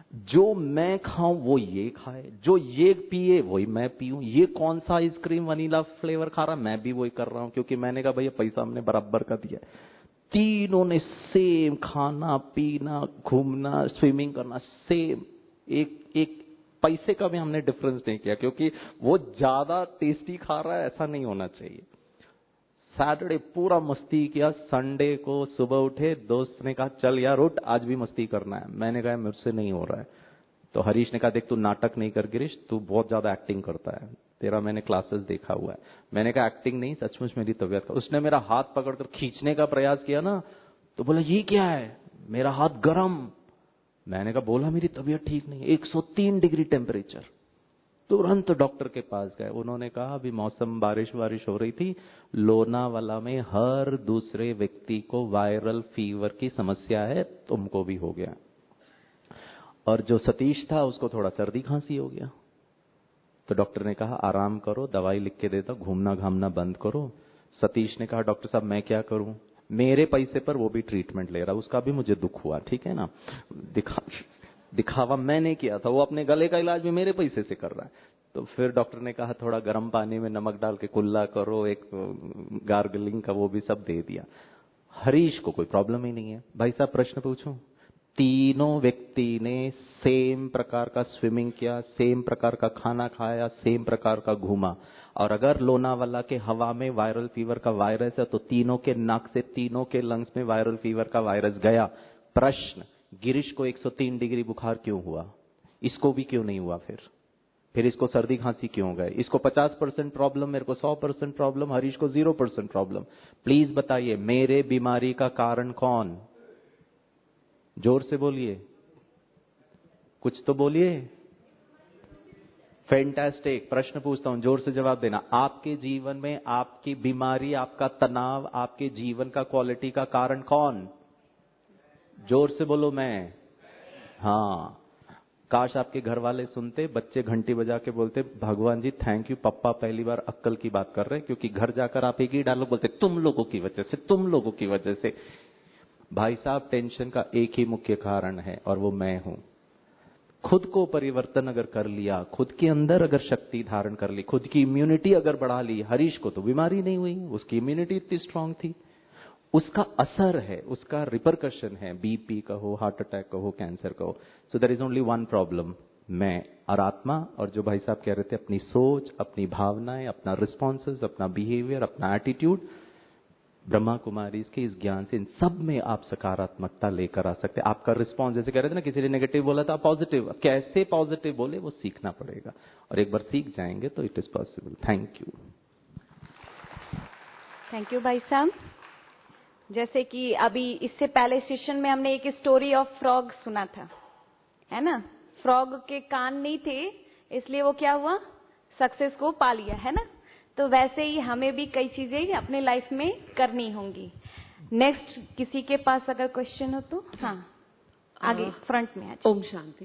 D: जो मैं खाऊं वो ये खाए, जो ये पिए वही मैं पीऊं, ये कौन सा आइसक्रीम वनीला फ्लेवर खा रहा मैं भी वही कर रहा हूं, क्योंकि मैंने कहा भैया पैसा हमने बराबर का दिया। तीनों ने सेम खाना पीना घूमना स्विमिंग करना सेम, एक एक पैसे का भी हमने डिफरेंस नहीं किया, क्योंकि वो ज्यादा टेस्टी खा रहा है ऐसा नहीं होना चाहिए। सैटरडे पूरा मस्ती किया, संडे को सुबह उठे, दोस्त ने कहा चल यार उठ आज भी मस्ती करना है। मैंने कहा मुझसे नहीं हो रहा है। तो हरीश ने कहा देख तू नाटक नहीं कर गिरीश, तू बहुत ज्यादा एक्टिंग करता है, तेरा मैंने क्लासेस देखा हुआ है। मैंने कहा एक्टिंग नहीं सचमुच मेरी तबीयत का। उसने मेरा हाथ पकड़कर खींचने का प्रयास किया ना, तो बोला ये क्या है, मेरा हाथ गरम। मैंने कहा बोला मेरी तबीयत ठीक नहीं, एक सौ तीन डिग्री टेम्परेचर। तुरंत डॉक्टर के पास गए, उन्होंने कहा अभी मौसम बारिश बारिश हो रही थी, लोनावाला में हर दूसरे व्यक्ति को वायरल फीवर की समस्या है, तुमको भी हो गया। और जो सतीश था उसको थोड़ा सर्दी खांसी हो गया। तो डॉक्टर ने कहा आराम करो, दवाई लिख के देता, घूमना घामना बंद करो। सतीश ने कहा डॉक्टर साहब मैं क्या करूं, मेरे पैसे पर वो भी ट्रीटमेंट ले रहा, उसका भी मुझे दुख हुआ, ठीक है ना, दिखा दिखावा मैंने किया था, वो अपने गले का इलाज भी मेरे पैसे से कर रहा है। तो फिर डॉक्टर ने कहा थोड़ा गर्म पानी में नमक डाल के कुल्ला करो, एक गार्गलिंग का वो भी सब दे दिया। हरीश को कोई प्रॉब्लम ही नहीं है। भाई साहब प्रश्न पूछूं, तीनों व्यक्ति ने सेम प्रकार का स्विमिंग किया, सेम प्रकार का खाना खाया, सेम प्रकार का घूमा, और अगर लोनावाला के हवा में वायरल फीवर का वायरस है तो तीनों के नाक से तीनों के लंग्स में वायरल फीवर का वायरस गया। प्रश्न, गिरीश को एक सौ तीन डिग्री बुखार क्यों हुआ, इसको भी क्यों नहीं हुआ, फिर फिर इसको सर्दी खांसी क्यों हो गए, इसको पचास परसेंट प्रॉब्लम, मेरे को सौ परसेंट प्रॉब्लम, हरीश को जीरो परसेंट प्रॉब्लम। प्लीज बताइए मेरे बीमारी का कारण कौन, जोर से बोलिए, कुछ तो बोलिए। फैंटास्टिक। प्रश्न पूछता हूं, जोर से जवाब देना। आपके जीवन में आपकी बीमारी, आपका तनाव, आपके जीवन का क्वालिटी का कारण कौन, जोर से बोलो। मैं, हाँ, काश आपके घर वाले सुनते, बच्चे घंटी बजा के बोलते भगवान जी थैंक यू, पप्पा पहली बार अक्कल की बात कर रहे हैं, क्योंकि घर जाकर आप एक ही डायलॉग बोलते तुम लोगों की वजह से, तुम लोगों की वजह से। भाई साहब टेंशन का एक ही मुख्य कारण है और वो मैं हूं। खुद को परिवर्तन अगर कर लिया, खुद के अंदर अगर शक्ति धारण कर ली, खुद की इम्यूनिटी अगर बढ़ा ली, हरीश को तो बीमारी नहीं हुई, उसकी इम्यूनिटी इतनी स्ट्रांग थी। उसका असर है, उसका रिपरकशन है, बीपी का हो, हार्ट अटैक का हो, कैंसर का हो। So there is only one problem, मैं और आत्मा। और जो भाई साहब कह रहे थे अपनी सोच, अपनी भावनाएं, अपना रिस्पॉन्सेज, अपना बिहेवियर, अपना एटीट्यूड, ब्रह्मा कुमारी के इस ज्ञान से इन सब में आप सकारात्मकता लेकर आ सकते हैं। आपका रिस्पॉन्स, जैसे कह रहे थे ना किसी ने नेगेटिव बोला था, पॉजिटिव, कैसे पॉजिटिव बोले वो सीखना पड़ेगा, और एक बार सीख जाएंगे तो it is possible. Thank you.
A: Thank you भाई साहब। जैसे कि अभी इससे पहले सेशन में हमने एक स्टोरी ऑफ फ्रॉग सुना था, है ना। फ्रॉग के कान नहीं थे, इसलिए वो क्या हुआ, सक्सेस को पा लिया, है ना। तो वैसे ही हमें भी कई चीजें अपने लाइफ में करनी होंगी। नेक्स्ट किसी के पास अगर क्वेश्चन हो तो हाँ आगे फ्रंट में।
H: Om Shanti.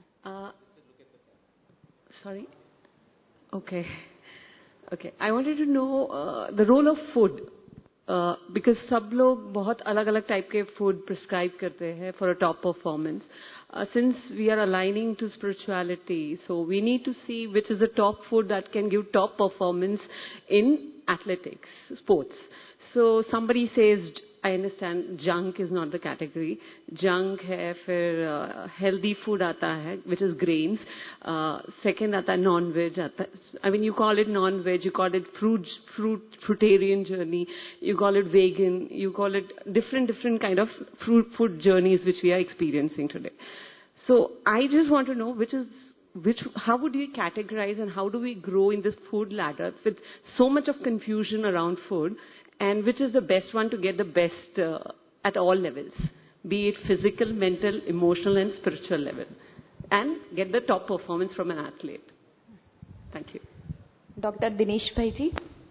H: Sorry, okay okay, I wanted to know the role of food, because सब लोग बहुत अलग अलग टाइप के फूड प्रिस्क्राइब करते हैं for a top performance. Uh, since we are aligning to spirituality, so we need to see which is the top food that can give top performance in athletics, sports. So somebody says, I understand junk is not the category. Junk hai, fir uh, healthy food aata hai, which is grains. Uh, second aata hai non-veg aata hai. I mean, you call it non-veg, you call it fruit, fruit, fruitarian journey, you call it vegan, you call it different, different kind of fruit, food journeys which we are experiencing today. So I just want to know which is, which, how would we categorize and how do we grow in this food ladder with so much of confusion around food, and which is the best one to get the best uh, at all levels, be it physical, mental, emotional and spiritual level, and get the top performance from an athlete. Thank you.
A: Doctor Dinesh Bhai ji.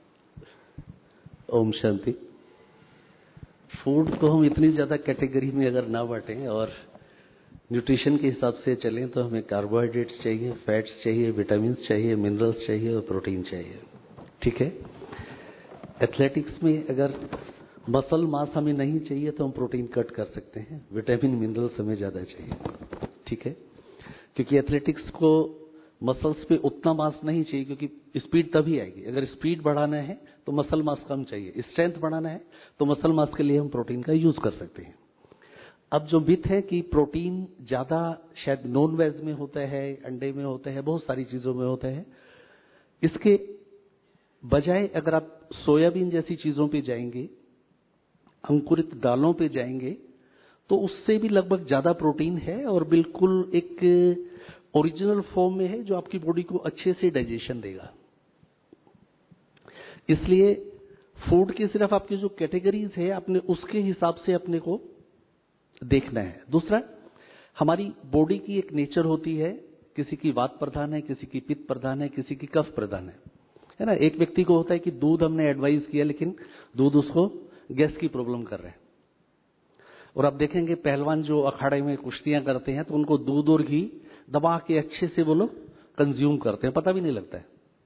E: Om Shanti. Food को हम इतनी ज्यादा category में अगर ना बांटें और nutrition के हिसाब से चलें तो हमें कार्बोहाइड्रेट्स चाहिए, फैट्स चाहिए, विटामिन चाहिए, मिनरल्स चाहिए और प्रोटीन चाहिए, ठीक है। एथलेटिक्स में अगर मसल मास हमें नहीं चाहिए तो हम प्रोटीन कट कर सकते हैं, विटामिन मिनरल्स हमें ज्यादा चाहिए, ठीक है। क्योंकि एथलेटिक्स को मसल्स पे उतना मास नहीं चाहिए, क्योंकि स्पीड तभी आएगी। अगर स्पीड बढ़ाना है तो मसल मास कम चाहिए, स्ट्रेंथ बढ़ाना है तो मसल मास के लिए हम प्रोटीन का यूज कर सकते हैं। अब जो मिथ है कि प्रोटीन ज्यादा शायद नॉन वेज में होता है, अंडे में होता है, बहुत सारी चीजों में होता है, इसके बजाय अगर आप सोयाबीन जैसी चीजों पे जाएंगे, अंकुरित दालों पे जाएंगे, तो उससे भी लगभग ज्यादा प्रोटीन है और बिल्कुल एक ओरिजिनल फॉर्म में है जो आपकी बॉडी को अच्छे से डाइजेशन देगा। इसलिए फूड की सिर्फ आपकी जो कैटेगरीज है आपने उसके हिसाब से अपने को देखना है। दूसरा, हमारी बॉडी की एक नेचर होती है, किसी की वात प्रधान है, किसी की पित्त प्रधान है, किसी की कफ प्रधान है, है ना। एक व्यक्ति को होता है कि दूध हमने एडवाइस किया लेकिन दूध उसको गैस की प्रॉब्लम कर रहा है। और आप देखेंगे पहलवान जो अखाड़े में कुश्तियां करते हैं तो उनको दूध और घी दबा के अच्छे से वो लोग कंज्यूम करते हैं, पता भी नहीं लगता है।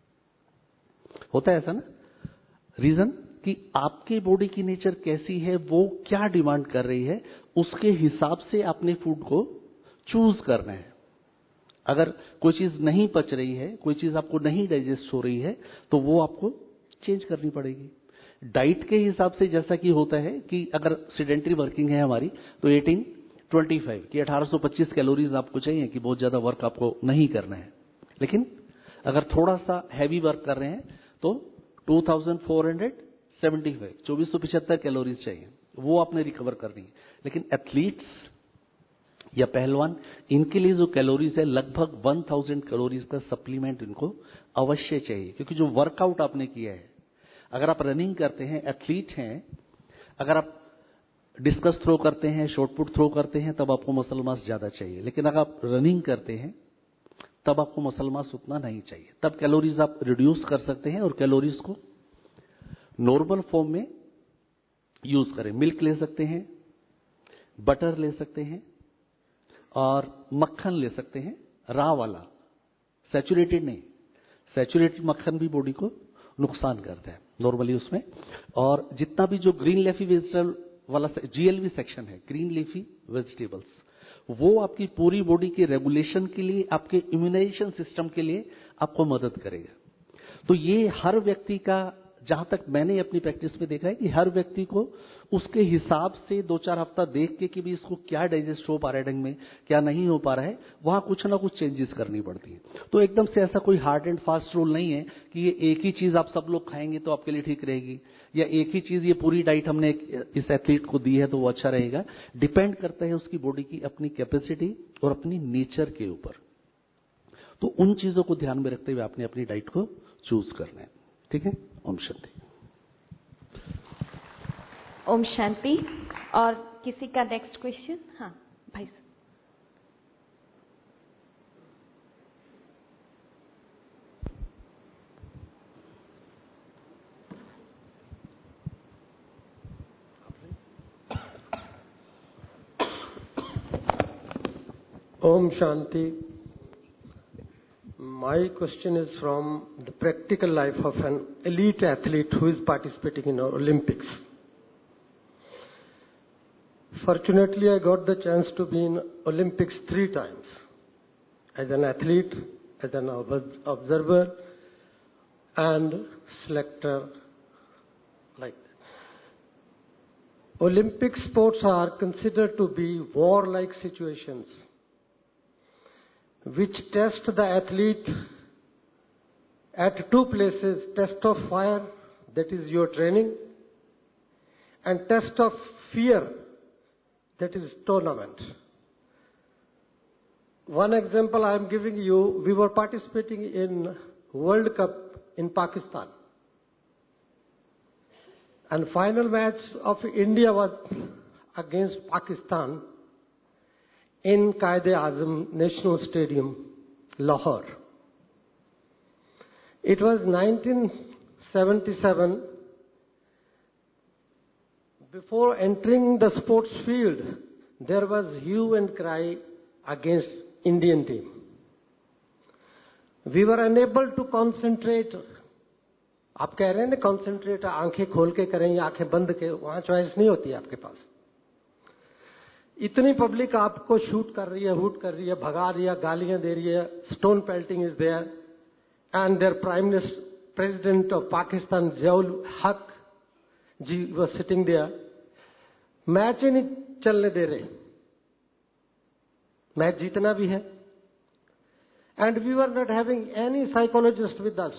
E: होता है ऐसा ना। रीजन कि आपके बॉडी की नेचर कैसी है, वो क्या डिमांड कर रही है, उसके हिसाब से आपने फूड को चूज करना है। अगर कोई चीज नहीं पच रही है, कोई चीज आपको नहीं डाइजेस्ट हो रही है, तो वो आपको चेंज करनी पड़ेगी। डाइट के हिसाब से जैसा कि होता है कि अगर सेडेंटरी वर्किंग है हमारी तो अठारह पच्चीस कि अठारह सौ पच्चीस कैलोरीज आपको चाहिए, कि बहुत ज्यादा वर्क आपको नहीं करना है। लेकिन अगर थोड़ा सा हैवी वर्क कर रहे हैं तो चौबीस सौ पचहत्तर चौबीस सौ पचहत्तर कैलोरीज चाहिए, वो आपने रिकवर करनी है। लेकिन एथलीट्स या पहलवान, इनके लिए जो कैलोरीज है लगभग एक हज़ार कैलोरीज का सप्लीमेंट इनको अवश्य चाहिए, क्योंकि जो वर्कआउट आपने किया है, अगर आप रनिंग करते हैं, एथलीट हैं, अगर आप डिस्कस थ्रो करते हैं, शॉर्टपुट थ्रो करते हैं, तब आपको मसल मास ज्यादा चाहिए। लेकिन अगर आप रनिंग करते हैं तब आपको मसल मास उतना नहीं चाहिए। तब कैलोरीज आप रिड्यूस कर सकते हैं और कैलोरीज को नॉर्मल फॉर्म में यूज करें। मिल्क ले सकते हैं, बटर ले सकते हैं और मक्खन ले सकते हैं, रा वाला, सैचुरेटेड नहीं। सैचुरेटेड मक्खन भी बॉडी को नुकसान करता है नॉर्मली उसमें। और जितना भी जो ग्रीन लीफी वेजिटेबल वाला जीएलवी सेक्शन है, ग्रीन लीफी वेजिटेबल्स, वो आपकी पूरी बॉडी के रेगुलेशन के लिए, आपके इम्यूनाइजेशन सिस्टम के लिए आपको मदद करेगा। तो ये हर व्यक्ति का, जहां तक मैंने अपनी प्रैक्टिस में देखा है कि हर व्यक्ति को उसके हिसाब से दो चार हफ्ता देख के कि भी इसको क्या डाइजेस्ट हो पा रहा है ढंग में, क्या नहीं हो पा रहा है, वहां कुछ ना कुछ चेंजेस करनी पड़ती है। तो एकदम से ऐसा कोई हार्ड एंड फास्ट रूल नहीं है कि ये एक ही चीज आप सब लोग खाएंगे तो आपके लिए ठीक रहेगी, या एक ही चीज, ये पूरी डाइट हमने इस एथलीट को दी है तो वो अच्छा रहेगा। डिपेंड करता है उसकी बॉडी की अपनी कैपेसिटी और अपनी नेचर के ऊपर। तो उन चीजों को ध्यान में रखते हुए आपने अपनी डाइट को चूज करना है। ठीक है। ओम शांति।
A: ओम शांति। और किसी का नेक्स्ट क्वेश्चन? हाँ भाई।
I: Om Shanti. My question is from the practical life of an elite athlete who is participating in Olympics. Fortunately, I got the chance to be in Olympics three times, as an athlete, as an observer, and selector, like that. Olympic sports are considered to be war-like situations, which test the athlete at two places: test of fire, that is your training, and test of fear, that is tournament. One example I am giving you, we were participating in World Cup in Pakistan, and final match of India was against Pakistan in Quaid-e-Azam National Stadium, Lahore. It was nineteen seventy-seven. Before entering the sports field, there was hue and cry against Indian team. We were unable to concentrate. आप कह रहे हैं ना concentrate, आंखें खोल के करें या आंखें बंद के, वहां चॉइस नहीं होती आपके पास. इतनी पब्लिक आपको शूट कर रही है, हुट कर रही है, भगा रही है, गालियां दे रही है, stone pelting is there, and their prime minister president of Pakistan Ziaul Haq ji was sitting there. Match ही नहीं चलने दे रहे, मैच जीतना भी है. And we were not having any psychologist with us.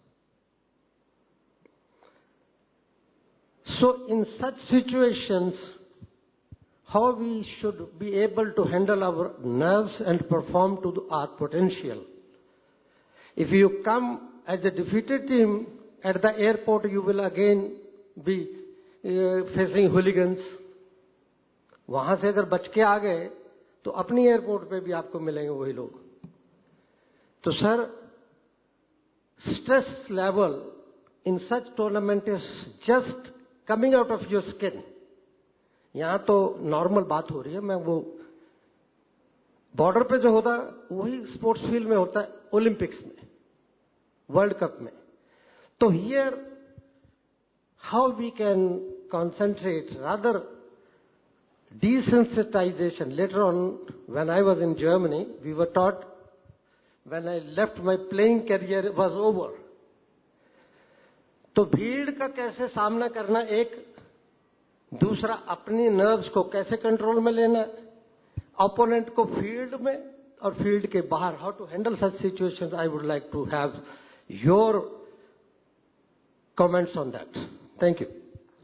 I: So in such situations, how we should be able to handle our nerves and perform to the, our potential. If you come as a defeated team at the airport, you will again be uh, facing hooligans. वहां से अगर बच के आ गए तो अपनी airport पे भी आपको मिलेंगे वही लोग. तो sir, stress level in such tournament is just coming out of your skin. यहां तो नॉर्मल बात हो रही है. मैं वो बॉर्डर पे जो होता है वही स्पोर्ट्स फील्ड में होता है, ओलंपिक्स में, वर्ल्ड कप में. तो here how we can concentrate rather desensitization. Later on, when I was in Germany, we were taught, when I left my playing career was over. तो भीड़ का कैसे सामना करना, एक दूसरा अपनी नर्व्स को कैसे कंट्रोल में लेना, ओपोनेंट को फील्ड में और फील्ड के बाहर, how to handle such situations. I would like to have your comments on that. Thank you.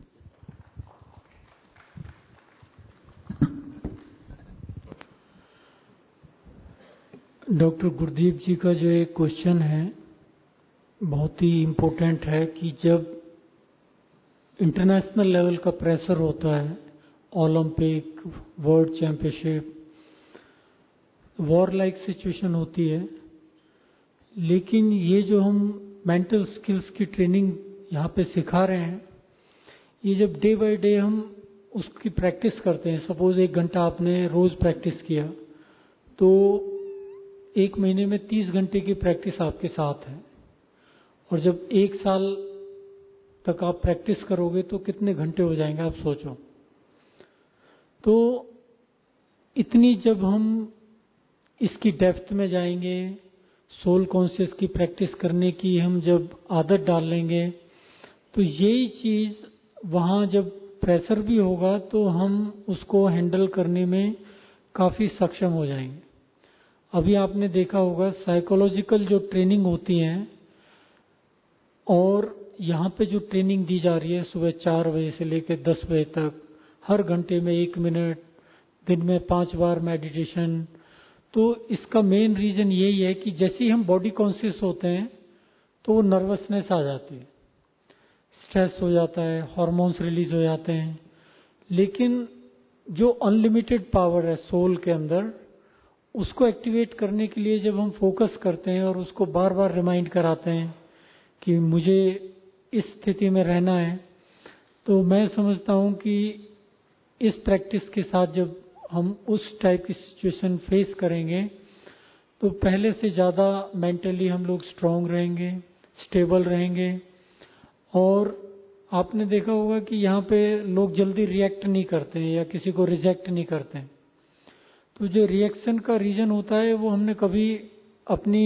J: Doctor Gurdeep ji का जो एक क्वेश्चन है बहुत ही इम्पोर्टेंट है कि जब इंटरनेशनल लेवल का प्रेशर होता है, Olympic, world championship, war like situation होती है, लेकिन ये जो हम मेंटल स्किल्स की ट्रेनिंग यहाँ पे सिखा रहे हैं, ये जब डे बाय डे हम उसकी प्रैक्टिस करते हैं, सपोज एक घंटा आपने रोज प्रैक्टिस किया, तो एक महीने में तीस घंटे की प्रैक्टिस आपके साथ है. और जब एक साल तक आप प्रैक्टिस करोगे तो कितने घंटे हो जाएंगे आप सोचो. तो इतनी जब हम इसकी डेप्थ में जाएंगे, सोल कॉन्शियस की प्रैक्टिस करने की हम जब आदत डाल लेंगे, तो यही चीज वहां जब प्रेशर भी होगा तो हम उसको हैंडल करने में काफी सक्षम हो जाएंगे. अभी आपने देखा होगा साइकोलॉजिकल जो ट्रेनिंग होती है और यहाँ पे जो ट्रेनिंग दी जा रही है सुबह चार बजे से लेकर दस बजे तक, हर घंटे में एक मिनट, दिन में पांच बार मेडिटेशन, तो इसका मेन रीजन यही है कि जैसे ही हम बॉडी कॉन्शियस होते हैं तो वो नर्वसनेस आ जाती है, स्ट्रेस हो जाता है, हार्मोन्स रिलीज हो जाते हैं. लेकिन जो अनलिमिटेड पावर है सोल के अंदर, उसको एक्टिवेट करने के लिए जब हम फोकस करते हैं और उसको बार बार रिमाइंड कराते हैं कि मुझे इस स्थिति में रहना है, तो मैं समझता हूं कि इस प्रैक्टिस के साथ जब हम उस टाइप की सिचुएशन फेस करेंगे तो पहले से ज़्यादा मेंटली हम लोग स्ट्रांग रहेंगे, स्टेबल रहेंगे. और आपने देखा होगा कि यहाँ पे लोग जल्दी रिएक्ट नहीं करते हैं या किसी को रिजेक्ट नहीं करते हैं. तो जो रिएक्शन का रीजन होता है वो हमने कभी अपनी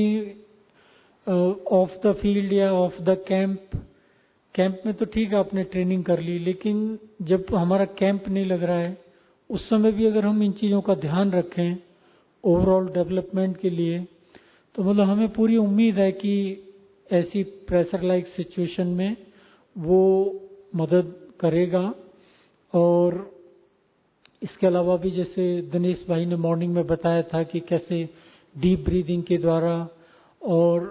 J: ऑफ द फील्ड या ऑफ द कैंप कैंप में तो ठीक है आपने ट्रेनिंग कर ली, लेकिन जब हमारा कैंप नहीं लग रहा है उस समय भी अगर हम इन चीज़ों का ध्यान रखें ओवरऑल डेवलपमेंट के लिए, तो मतलब हमें पूरी उम्मीद है कि ऐसी प्रेशर लाइक सिचुएशन में वो मदद करेगा. और इसके अलावा भी जैसे दिनेश भाई ने मॉर्निंग में बताया था कि कैसे डीप ब्रीदिंग के द्वारा और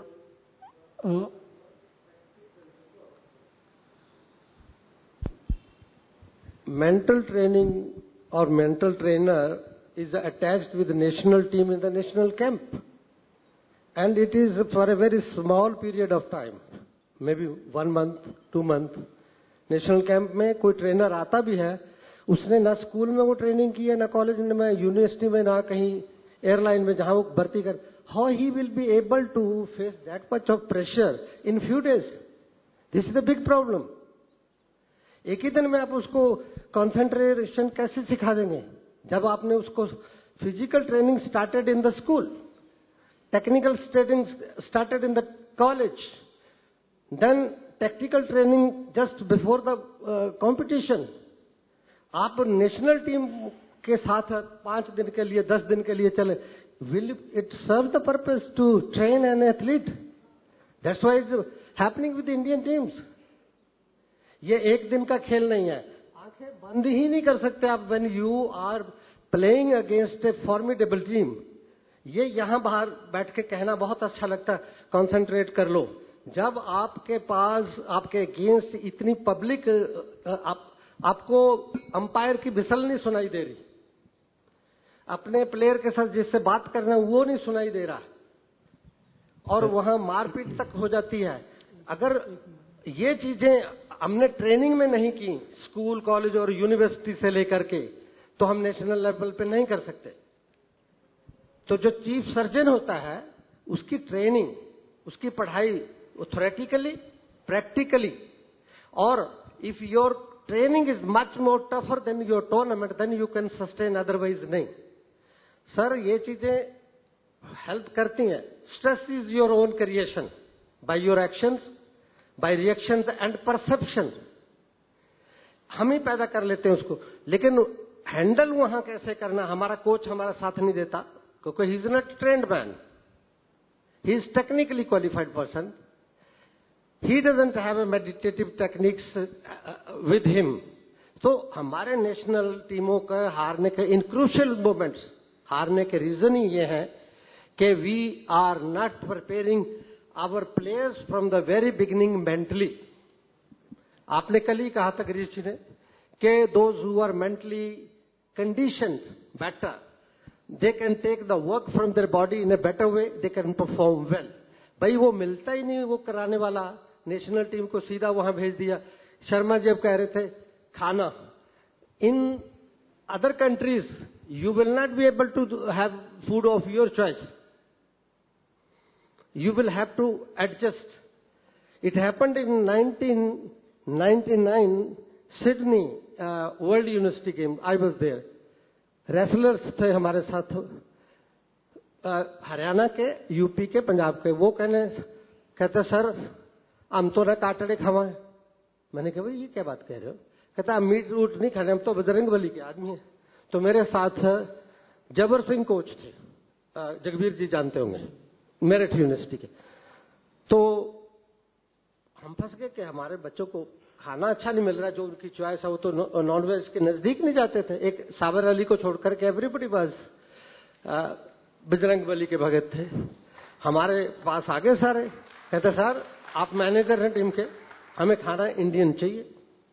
I: mental training or mental trainer is attached with the national team in the national camp, and it is for a very small period of time, maybe one month, two month. National camp में कोई trainer आता भी है, उसने ना school में वो training की है, ना कॉलेज में, यूनिवर्सिटी में, ना कहीं एयरलाइन में जहां वो भर्ती कर. How he will be able to face that much of pressure in few days? This is the big problem. एक ही दिन में आप उसको कंसंट्रेशन कैसे सिखा देंगे? जब आपने उसको physical training started in the school, technical training started in the college, then technical training just before the competition, आप नेशनल टीम के साथ पांच दिन के लिए, दस दिन के लिए चले, will it serve the purpose to train an athlete? That's why it's happening with Indian teams. ये एक दिन का खेल नहीं है. आंखें बंद ही नहीं कर सकते आप when you are playing against a formidable team. ये यहां बाहर बैठ के कहना बहुत अच्छा लगता है, कंसंट्रेट कर लो. जब आपके पास आपके अगेंस्ट इतनी पब्लिक, आप, आपको अंपायर की विसल नहीं सुनाई दे रही, अपने प्लेयर के साथ जिससे बात करना वो नहीं सुनाई दे रहा, और वहां मारपीट तक हो जाती है. अगर ये चीजें हमने ट्रेनिंग में नहीं की, स्कूल, कॉलेज और यूनिवर्सिटी से लेकर के, तो हम नेशनल लेवल पे नहीं कर सकते. तो जो चीफ सर्जन होता है, उसकी ट्रेनिंग, उसकी पढ़ाई थ्योरेटिकली, प्रैक्टिकली, और if your training is much more tougher than your tournament, then you can sustain, otherwise नहीं. सर ये चीजें हेल्प करती हैं. Stress is your own creation by your actions, by reactions and perception. हम ही पैदा कर लेते हैं उसको, लेकिन हैंडल वहां कैसे करना, हमारा कोच हमारा साथ नहीं देता, क्योंकि he is not trained man, he is technically qualified person. He doesn't have a meditative techniques with him. तो हमारे नेशनल टीमों का हारने के इन क्रूशियल मोमेंट्स, हारने के रीजन ही ये है कि we are not preparing our players from the very beginning mentally. आपने कल ही कहा था गिरीश जी ने कि those who are mentally conditioned better, they can take the work from their body in a better way, they can perform well. भाई वो मिलता ही नहीं वो कराने वाला, नेशनल टीम को सीधा वहां भेज दिया. शर्मा जी अब कह रहे थे खाना, in other countries you will not be able to have food of your choice. You will have to adjust. It happened in nineteen ninety-nine Sydney uh, World University game. I was there. Wrestlers थे हमारे साथ, हरियाणा के, UP के, पंजाब के. वो कहने कहते sir हम तो ना काटड़े खावा है. मैंने कहा भाई ये क्या बात कह रहे हो? कहता मीट रूट नहीं खाने, हम तो बजरंग बली के आदमी हैं. तो मेरे साथ जबर सिंह कोच थे, जगबीर जी जानते होंगे, मेरठ यूनिवर्सिटी के. तो हम फंस गए कि हमारे बच्चों को खाना अच्छा नहीं मिल रहा, जो उनकी चॉइस है वो तो नॉनवेज के नजदीक नहीं जाते थे. एक साबर अली को छोड़कर के एवरीबडी वाज बजरंग बली के भगत थे. हमारे पास आगे सारे कहते सर आप मैनेजर हैं टीम के, हमें खाना इंडियन चाहिए.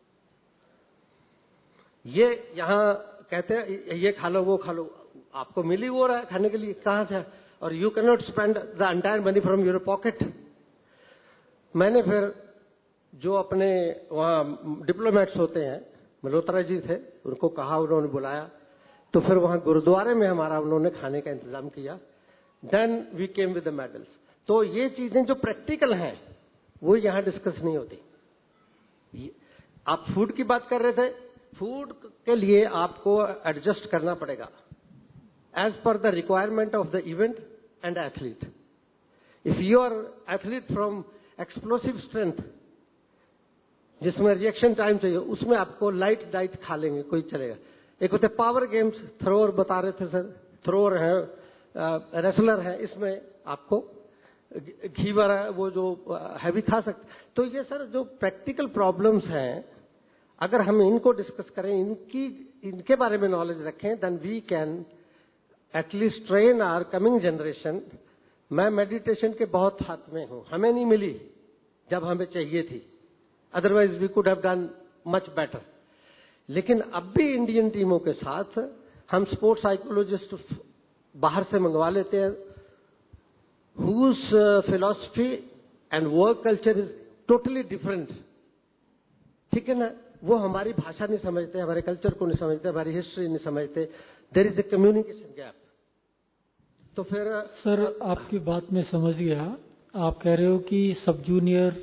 I: ये यहाँ कहते हैं ये खा लो वो खा लो, आपको मिल ही वो रहा है खाने के लिए, कहां से, और you can not spend the entire money from your pocket. मैंने फिर जो अपने वहां डिप्लोमेट्स होते हैं, मल्होत्रा जी थे, उनको कहा, उन्होंने बुलाया, तो फिर वहां गुरुद्वारे में हमारा उन्होंने खाने का इंतजाम किया. Then we came with the medals. तो ये चीजें जो प्रैक्टिकल हैं वो यहां डिस्कस नहीं होती. आप फूड की बात कर रहे थे, फूड के लिए आपको एडजस्ट करना पड़ेगा as per the requirement of the event and athlete. If you are athlete from explosive strength, जिसमें रिएक्शन टाइम चाहिए, उसमें आपको लाइट डाइट खा लेंगे, कोई चलेगा. एक होते पावर गेम्स, थ्रोअर बता रहे थे सर, थ्रोअर है, रेसलर है, इसमें आपको घी वाला वो जो हैवी खा सकते. तो ये सर जो प्रैक्टिकल प्रॉब्लम्स हैं, अगर हम इनको डिस्कस करें, इनकी इनके बारे में नॉलेज रखें, then we can at least train our coming generation. मैं मेडिटेशन के बहुत हाथ में हूं, हमें नहीं मिली जब हमें चाहिए थी, otherwise we could have done much better. लेकिन अब भी इंडियन टीमों के साथ हम स्पोर्ट्स साइकोलॉजिस्ट बाहर से मंगवा लेते हैं, whose philosophy and work culture is totally different. ठीक है ना? वो हमारी भाषा नहीं समझते, हमारे कल्चर को नहीं समझते, हमारी हिस्ट्री नहीं समझते. There is a communication gap. तो फिर
J: सर आपकी बात में समझ गया, आप कह रहे हो कि सब जूनियर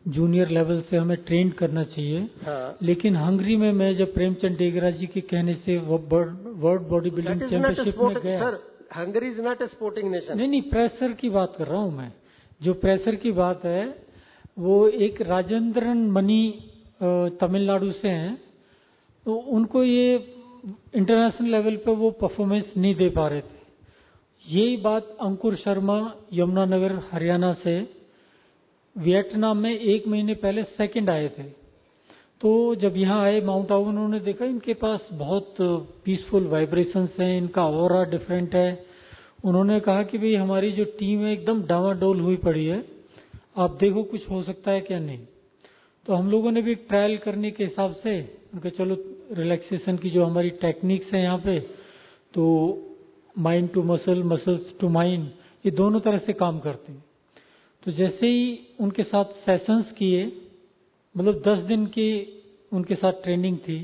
J: जूनियर लेवल से हमें ट्रेन करना चाहिए।
I: हाँ।
J: लेकिन हंगरी में मैं जब प्रेमचंद डेगरा जी के कहने से वर्ल्ड बॉडी बिल्डिंग चैंपियनशिप में गया।
I: Sir, Hungary is not a sporting nation.
J: नहीं नहीं, प्रेशर की बात कर रहा हूँ मैं। जो प्रेशर की बात है वो एक राजेंद्रन मणि तमिलनाडु से हैं, तो उनको ये इंटरनेशनल लेवल पे वो परफॉर्मेंस नहीं दे पा रहे थे। यही बात अंकुर शर्मा यमुनानगर हरियाणा से वियतनाम में एक महीने पहले सेकंड आए थे। तो जब यहाँ आए माउंट आबू, उन्होंने देखा इनके पास बहुत पीसफुल वाइब्रेशंस हैं, इनका ऑरा डिफरेंट है। उन्होंने कहा कि भाई हमारी जो टीम है एकदम डामाडोल हुई पड़ी है, आप देखो कुछ हो सकता है क्या नहीं। तो हम लोगों ने भी ट्रायल करने के हिसाब से उनके चलो रिलैक्सेशन की जो हमारी टेक्निक्स हैं यहाँ पे, तो mind to muscle, muscles to mind, ये दोनों तरह से काम करते हैं। तो जैसे ही उनके साथ सेशंस किए, मतलब दस दिन की उनके साथ ट्रेनिंग थी,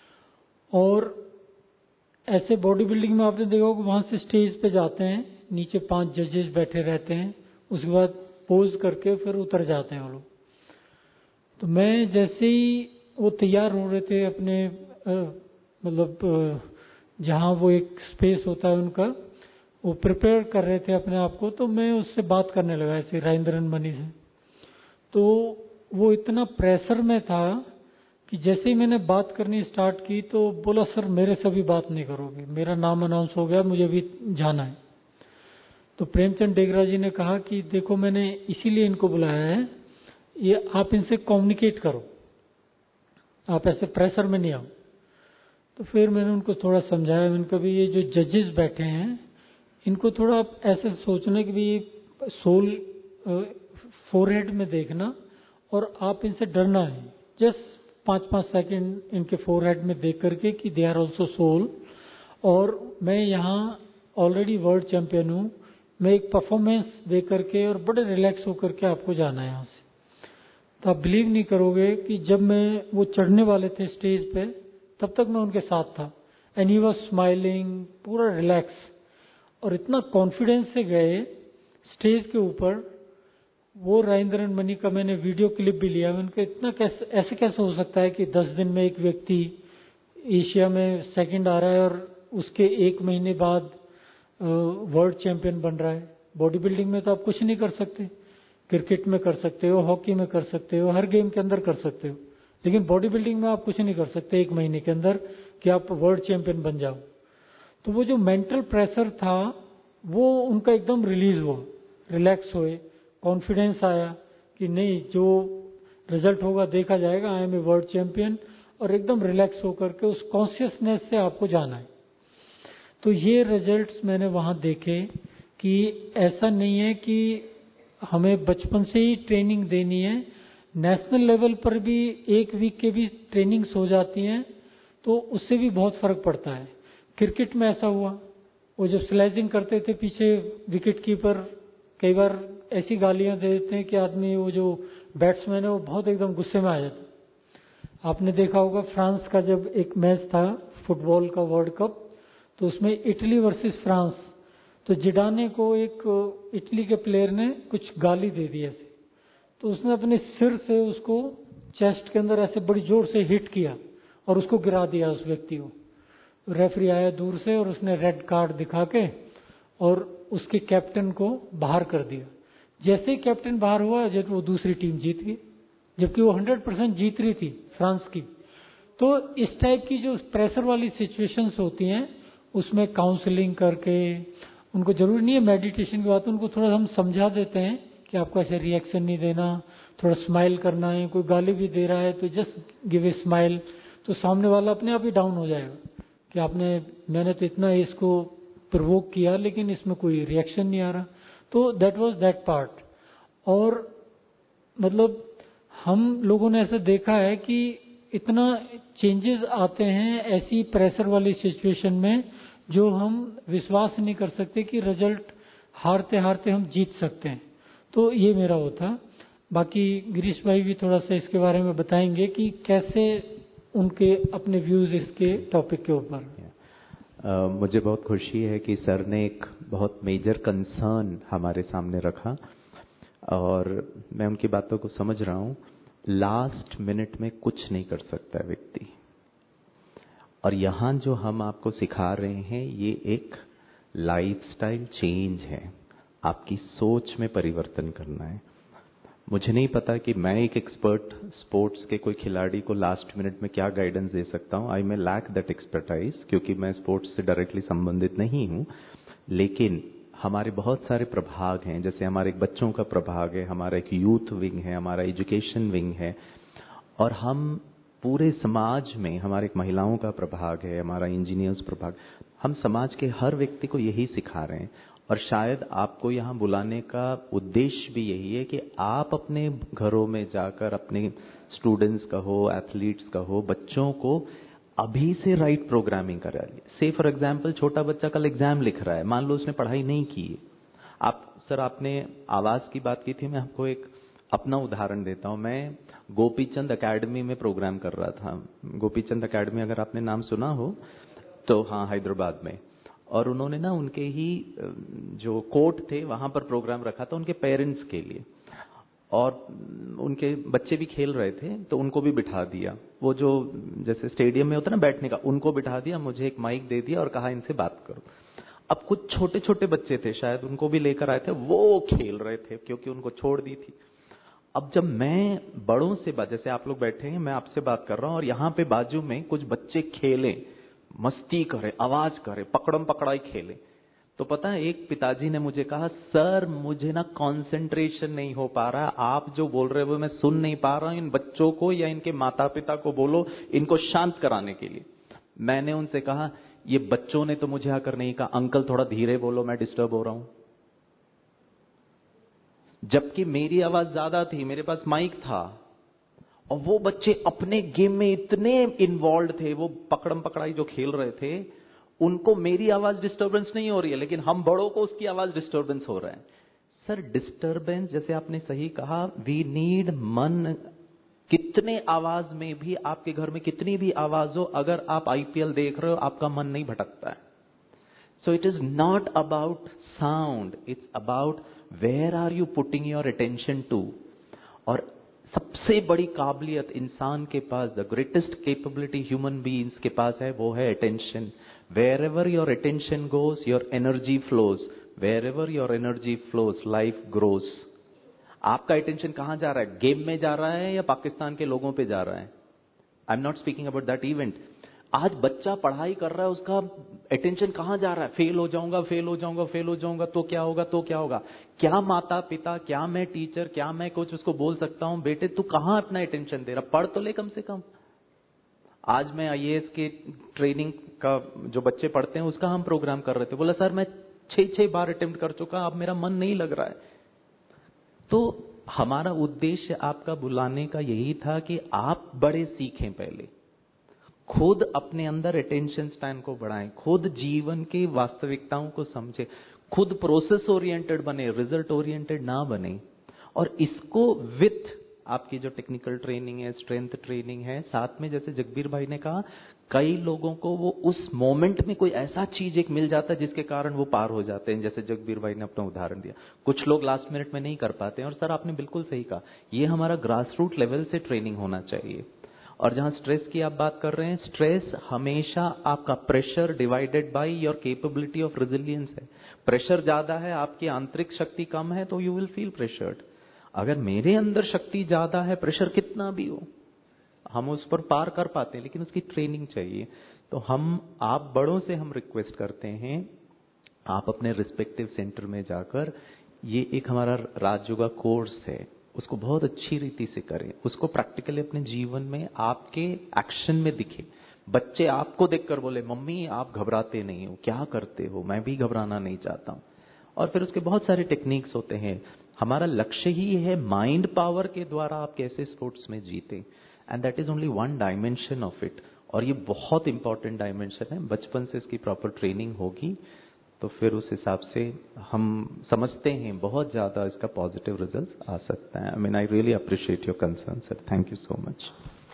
J: और ऐसे बॉडी बिल्डिंग में आपने देखा होगा वहां से स्टेज पे जाते हैं, नीचे पांच जजेस बैठे रहते हैं, उसके बाद पोज करके फिर उतर जाते हैं वो लोग। तो मैं जैसे ही वो तैयार हो रहे थे अपने मतलब जहाँ वो एक स्पेस होता है उनका, वो प्रिपेयर कर रहे थे अपने आप को, तो मैं उससे बात करने लगा ऐसे राजेंद्रन मणि से। तो वो इतना प्रेशर में था कि जैसे ही मैंने बात करनी स्टार्ट की तो बोला सर मेरे से भी बात नहीं करोगे, मेरा नाम अनाउंस हो गया, मुझे भी जाना है। तो प्रेमचंद डेगरा जी ने कहा कि देखो मैंने इसीलिए इनको बुलाया है, ये आप इनसे कम्युनिकेट करो, आप ऐसे प्रेशर में नहीं आओ। तो फिर मैंने उनको थोड़ा समझाया, मैंने कहा ये जो जजेस बैठे हैं इनको थोड़ा आप ऐसे सोचना कि भाई सोल फोरहेड में देखना और आप इनसे डरना है। जस्ट पाँच पाँच सेकंड इनके फोरहेड में देख करके कि दे आर ऑल्सो सोल, और मैं यहाँ ऑलरेडी वर्ल्ड चैंपियन हूँ, मैं एक परफॉर्मेंस दे करके और बड़े रिलैक्स होकर के आपको जाना है यहाँ से। तो आप बिलीव नहीं करोगे कि जब मैं वो चढ़ने वाले थे स्टेज पे, तब तक मैं उनके साथ था, एंड ही वाज स्माइलिंग, पूरा रिलैक्स, और इतना कॉन्फिडेंस से गए स्टेज के ऊपर। वो राजेंद्रन मणि का मैंने वीडियो क्लिप भी लिया। उनका इतना कैसे ऐसे कैसे हो सकता है कि दस दिन में एक व्यक्ति एशिया में सेकंड आ रहा है और उसके एक महीने बाद वर्ल्ड चैंपियन बन रहा है। बॉडी बिल्डिंग में तो आप कुछ नहीं कर सकते, क्रिकेट में कर सकते हो, हॉकी में कर सकते हो, हर गेम के अंदर कर सकते हो, लेकिन बॉडी बिल्डिंग में आप कुछ नहीं कर सकते एक महीने के अंदर कि आप वर्ल्ड चैंपियन बन जाओ। तो वो जो मेंटल प्रेशर था वो उनका एकदम रिलीज हुआ, रिलैक्स हुए, कॉन्फिडेंस आया कि नहीं जो रिजल्ट होगा देखा जाएगा, I am a world champion, और एकदम रिलैक्स होकर के उस कॉन्शियसनेस से आपको जाना है। तो ये रिजल्ट्स मैंने वहां देखे कि ऐसा नहीं है कि हमें बचपन से ही ट्रेनिंग देनी है, नेशनल लेवल पर भी एक वीक के भी ट्रेनिंग्स हो जाती हैं, तो उससे भी बहुत फर्क पड़ता है। क्रिकेट में ऐसा हुआ, वो जब स्लैजिंग करते थे पीछे विकेट कीपर कई बार ऐसी गालियां दे देते हैं कि आदमी, वो जो बैट्समैन है वो बहुत एकदम गुस्से में आ जाता है। आपने देखा होगा फ्रांस का जब एक मैच था फुटबॉल का वर्ल्ड कप, तो उसमें इटली वर्सेस फ्रांस, तो जिडाने को एक इटली के प्लेयर ने कुछ गाली दे दी ऐसे, तो उसने अपने सिर से उसको चेस्ट के अंदर ऐसे बड़ी जोर से हिट किया और उसको गिरा दिया उस व्यक्ति को। रेफरी आया दूर से और उसने रेड कार्ड दिखा के और उसके कैप्टन को बाहर कर दिया। जैसे ही कैप्टन बाहर हुआ, जब वो दूसरी टीम जीत गई, जबकि वो हंड्रेड परसेंट जीत रही थी फ्रांस की। तो इस टाइप की जो प्रेशर वाली सिचुएशंस होती हैं, उसमें काउंसलिंग करके, उनको जरूरी नहीं है मेडिटेशन की बात, उनको थोड़ा हम समझा देते हैं कि आपको ऐसे रिएक्शन नहीं देना, थोड़ा स्माइल करना है, कोई गाली भी दे रहा है तो जस्ट गिव ए स्माइल, तो सामने वाला अपने आप ही डाउन हो जाएगा कि आपने मैंने तो इतना इसको प्रोवोक किया लेकिन इसमें कोई रिएक्शन नहीं आ रहा। तो दैट वाज दैट पार्ट। और मतलब हम लोगों ने ऐसा देखा है कि इतना चेंजेस आते हैं ऐसी प्रेशर वाली सिचुएशन में, जो हम विश्वास नहीं कर सकते कि रिजल्ट हारते हारते हम जीत सकते हैं। तो ये मेरा वो था। बाकी गिरीश भाई भी थोड़ा सा इसके बारे में बताएंगे कि कैसे उनके अपने व्यूज इसके टॉपिक के ऊपर।
D: uh, मुझे बहुत खुशी है कि सर ने एक बहुत मेजर कंसर्न हमारे सामने रखा और मैं उनकी बातों को समझ रहा हूँ। लास्ट मिनट में कुछ नहीं कर सकता है व्यक्ति। और यहां जो हम आपको सिखा रहे हैं ये एक लाइफस्टाइल चेंज है, आपकी सोच में परिवर्तन करना है। मुझे नहीं पता कि मैं एक एक्सपर्ट स्पोर्ट्स के कोई खिलाड़ी को लास्ट मिनट में क्या गाइडेंस दे सकता हूं। I may lack that expertise, क्योंकि मैं स्पोर्ट्स से डायरेक्टली संबंधित नहीं हूं। लेकिन हमारे बहुत सारे प्रभाग हैं, जैसे हमारे एक बच्चों का प्रभाग है, हमारा एक यूथ विंग है, हमारा एजुकेशन विंग है, और हम पूरे समाज में हमारे एक महिलाओं का प्रभाग है, हमारा इंजीनियर्स प्रभाग। हम समाज के हर व्यक्ति को यही सिखा रहे हैं। और शायद आपको यहाँ बुलाने का उद्देश्य भी यही है कि आप अपने घरों में जाकर अपने स्टूडेंट्स का हो, एथलीट्स का हो, बच्चों को अभी से राइट प्रोग्रामिंग कराइए। से फॉर एग्जाम्पल छोटा बच्चा कल एग्जाम लिख रहा है, मान लो उसने पढ़ाई नहीं की है। आप सर आपने आवाज की बात की थी, मैं आपको एक अपना उदाहरण देता हूं। मैं गोपीचंद एकेडमी में प्रोग्राम कर रहा था। गोपीचंद एकेडमी अगर आपने नाम सुना हो तो, हाँ, हैदराबाद में। और उन्होंने ना उनके ही जो कोर्ट थे वहां पर प्रोग्राम रखा था उनके पेरेंट्स के लिए, और उनके बच्चे भी खेल रहे थे तो उनको भी बिठा दिया। वो जो जैसे स्टेडियम में होता है ना बैठने का, उनको बिठा दिया, मुझे एक माइक दे दिया और कहा इनसे बात करो। अब कुछ छोटे छोटे बच्चे थे, शायद उनको भी लेकर आए थे, वो खेल रहे थे क्योंकि उनको छोड़ दी थी। अब जब मैं बड़ों से बात, जैसे आप लोग बैठे हैं, मैं आपसे बात कर रहा हूं और यहाँ पे बाजू में कुछ बच्चे खेलें, मस्ती करे, आवाज करे, पकड़म पकड़ाई खेले, तो पता है एक पिताजी ने मुझे कहा, सर मुझे ना कंसंट्रेशन नहीं हो पा रहा, आप जो बोल रहे हो मैं सुन नहीं पा रहा हूं, इन बच्चों को या इनके माता पिता को बोलो इनको शांत कराने के लिए। मैंने उनसे कहा, ये बच्चों ने तो मुझे आकर नहीं कहा, अंकल थोड़ा धीरे बोलो मैं डिस्टर्ब हो रहा हूं। जबकि मेरी आवाज ज्यादा थी, मेरे पास माइक था, और वो बच्चे अपने गेम में इतने इन्वॉल्व थे, वो पकड़म पकड़ाई जो खेल रहे थे, उनको मेरी आवाज डिस्टर्बेंस नहीं हो रही है, लेकिन हम बड़ों को उसकी आवाज डिस्टर्बेंस हो रहा है। सर डिस्टर्बेंस, जैसे आपने सही कहा, वी नीड मन। कितने आवाज में भी, आपके घर में कितनी भी आवाज हो, अगर आप आईपीएल देख रहे हो आपका मन नहीं भटकता है। So it is not about sound, it's about where are you putting your attention to. और सबसे बड़ी काबिलियत इंसान के पास, the greatest capability human beings के पास है, वो है attention. Wherever your attention goes, your energy flows. Wherever your energy flows, life grows. आपका अटेंशन कहां जा रहा है? गेम में जा रहा है या पाकिस्तान के लोगों पे जा रहा है? I am not speaking about that event. आज बच्चा पढ़ाई कर रहा है, उसका अटेंशन कहां जा रहा है? फेल हो जाऊंगा, फेल हो जाऊंगा, फेल हो जाऊंगा तो क्या होगा, तो क्या होगा? क्या माता पिता, क्या मैं टीचर, क्या मैं कोच उसको बोल सकता हूं, बेटे तू कहां अपना अटेंशन दे रहा, पढ़ तो ले कम से कम। आज मैं आईएएस के ट्रेनिंग का, जो बच्चे पढ़ते हैं उसका हम प्रोग्राम कर रहे थे। बोला सर मैं छह छह बार अटेम्प्ट कर चुका, अब मेरा मन नहीं लग रहा है। तो हमारा उद्देश्य आपका बुलाने का यही था कि आप बड़े सीखें, पहले खुद अपने अंदर अटेंशन स्पैन को बढ़ाएं, खुद जीवन की वास्तविकताओं को समझें, खुद प्रोसेस ओरिएंटेड बने, रिजल्ट ओरिएंटेड ना बने। और इसको विथ आपकी जो टेक्निकल ट्रेनिंग है, स्ट्रेंथ ट्रेनिंग है, साथ में जैसे जगबीर भाई ने कहा, कई लोगों को वो उस मोमेंट में कोई ऐसा चीज एक मिल जाता है जिसके कारण वो पार हो जाते हैं। जैसे जगबीर भाई ने अपना उदाहरण दिया, कुछ लोग लास्ट मिनट में नहीं कर पाते हैं। और सर आपने बिल्कुल सही कहा, ये हमारा ग्रास रूट लेवल से ट्रेनिंग होना चाहिए। और जहां स्ट्रेस की आप बात कर रहे हैं, स्ट्रेस हमेशा आपका pressure divided by your capability of resilience है। प्रेशर ज्यादा है, आपकी आंतरिक शक्ति कम है, तो यू विल फील प्रेशर्ड। अगर मेरे अंदर शक्ति ज्यादा है, प्रेशर कितना भी हो, हम उस पर पार कर पाते हैं, लेकिन उसकी ट्रेनिंग चाहिए। तो हम, आप बड़ों से हम रिक्वेस्ट करते हैं, आप अपने रिस्पेक्टिव सेंटर में जाकर, ये एक हमारा राजयोगा कोर्स है, उसको बहुत अच्छी रीति से करें, उसको प्रैक्टिकली अपने जीवन में आपके एक्शन में दिखे। बच्चे आपको देखकर बोले, मम्मी आप घबराते नहीं हो, क्या करते हो, मैं भी घबराना नहीं चाहता हूं। और फिर उसके बहुत सारे टेक्निक्स होते हैं। हमारा लक्ष्य ही है माइंड पावर के द्वारा आप कैसे स्पोर्ट्स में जीते, and that is only one dimension of it. और ये बहुत इंपॉर्टेंट डायमेंशन है, बचपन से इसकी प्रॉपर ट्रेनिंग होगी तो फिर उस हिसाब से हम समझते हैं बहुत ज्यादा इसका पॉजिटिव रिजल्ट आ सकता है। I mean I really appreciate your concern sir, thank you so much.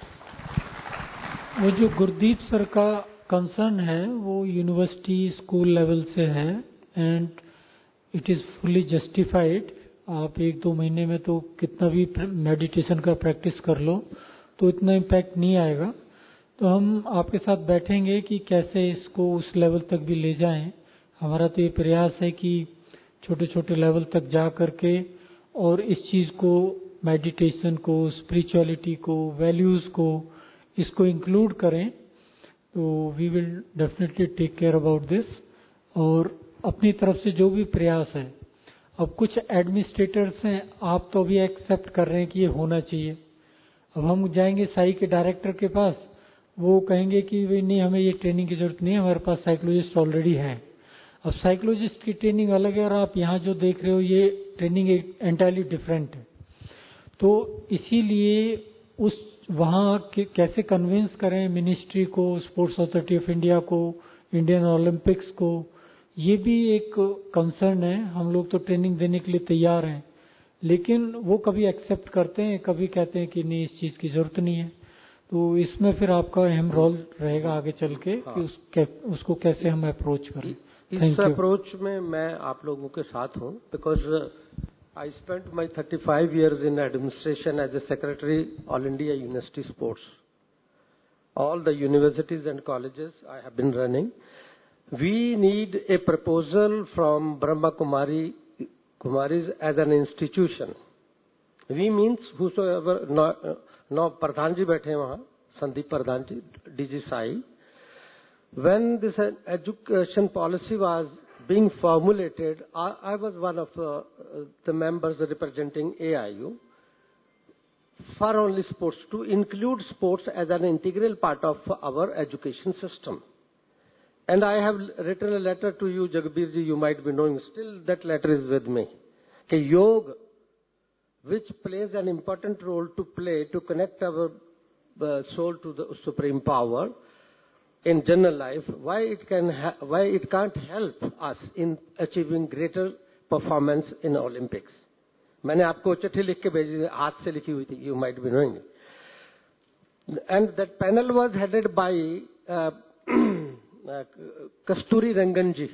J: वो जो गुरदीप सर का कंसर्न है वो यूनिवर्सिटी स्कूल लेवल से है, and it is fully justified. आप एक दो महीने में तो कितना भी मेडिटेशन का प्रैक्टिस कर लो तो इतना इम्पैक्ट नहीं आएगा। तो हम आपके साथ बैठेंगे कि कैसे इसको उस लेवल तक भी ले जाएं। हमारा तो ये प्रयास है कि छोटे छोटे लेवल तक जा करके और इस चीज़ को, मेडिटेशन को, स्पिरिचुअलिटी को, वैल्यूज़ को, इसको इंक्लूड करें। तो we will definitely take care about this. और अपनी तरफ से जो भी प्रयास है, अब कुछ एडमिनिस्ट्रेटर्स हैं, आप तो अभी एक्सेप्ट कर रहे हैं कि ये होना चाहिए। अब हम जाएंगे साई के डायरेक्टर के पास, वो कहेंगे कि भाई नहीं, हमें ये ट्रेनिंग की जरूरत नहीं है, हमारे पास साइकोलॉजिस्ट ऑलरेडी हैं। अब साइकोलॉजिस्ट की ट्रेनिंग अलग है और आप यहाँ जो देख रहे हो ये ट्रेनिंग एंटायरली डिफरेंट है। तो इसीलिए उस वहाँ कैसे कन्विंस करें मिनिस्ट्री को, स्पोर्ट्स अथॉरिटी ऑफ इंडिया को, इंडियन ओलंपिक्स को, ये भी एक कंसर्न है। हम लोग तो ट्रेनिंग देने के लिए तैयार हैं, लेकिन वो कभी एक्सेप्ट करते हैं, कभी कहते हैं कि नहीं, इस चीज़ की जरूरत नहीं है। तो इसमें फिर आपका अहम रोल रहेगा आगे चल के कि उस, उसको कैसे हम अप्रोच करें।
I: इस अप्रोच में मैं आप लोगों के साथ हूं, because I spent my thirty five years in administration as a secretary all India university sports, all the universities and colleges I have been running. We need a proposal from Brahma Kumari Kumaris as an institution. We means whosoever, now Pradhan ji बैठे हैं वहाँ, संदीप प्रधान जी, D G Sai. When this education policy was being formulated, I, I was one of the, the members representing A I U. For only sports, to include sports as an integral part of our education system. And I have written a letter to you, Jagbir ji, you might be knowing, still that letter is with me. That yoga, which plays an important role to play to connect our uh, soul to the supreme power in general life, why it, can ha why it can't help us in achieving greater performance in Olympics. मैंने आपको चिट्ठी लिख के भेजी, हाथ से लिखी हुई थी, you might be knowing. And that panel was headed by Kasturi Rangan ji.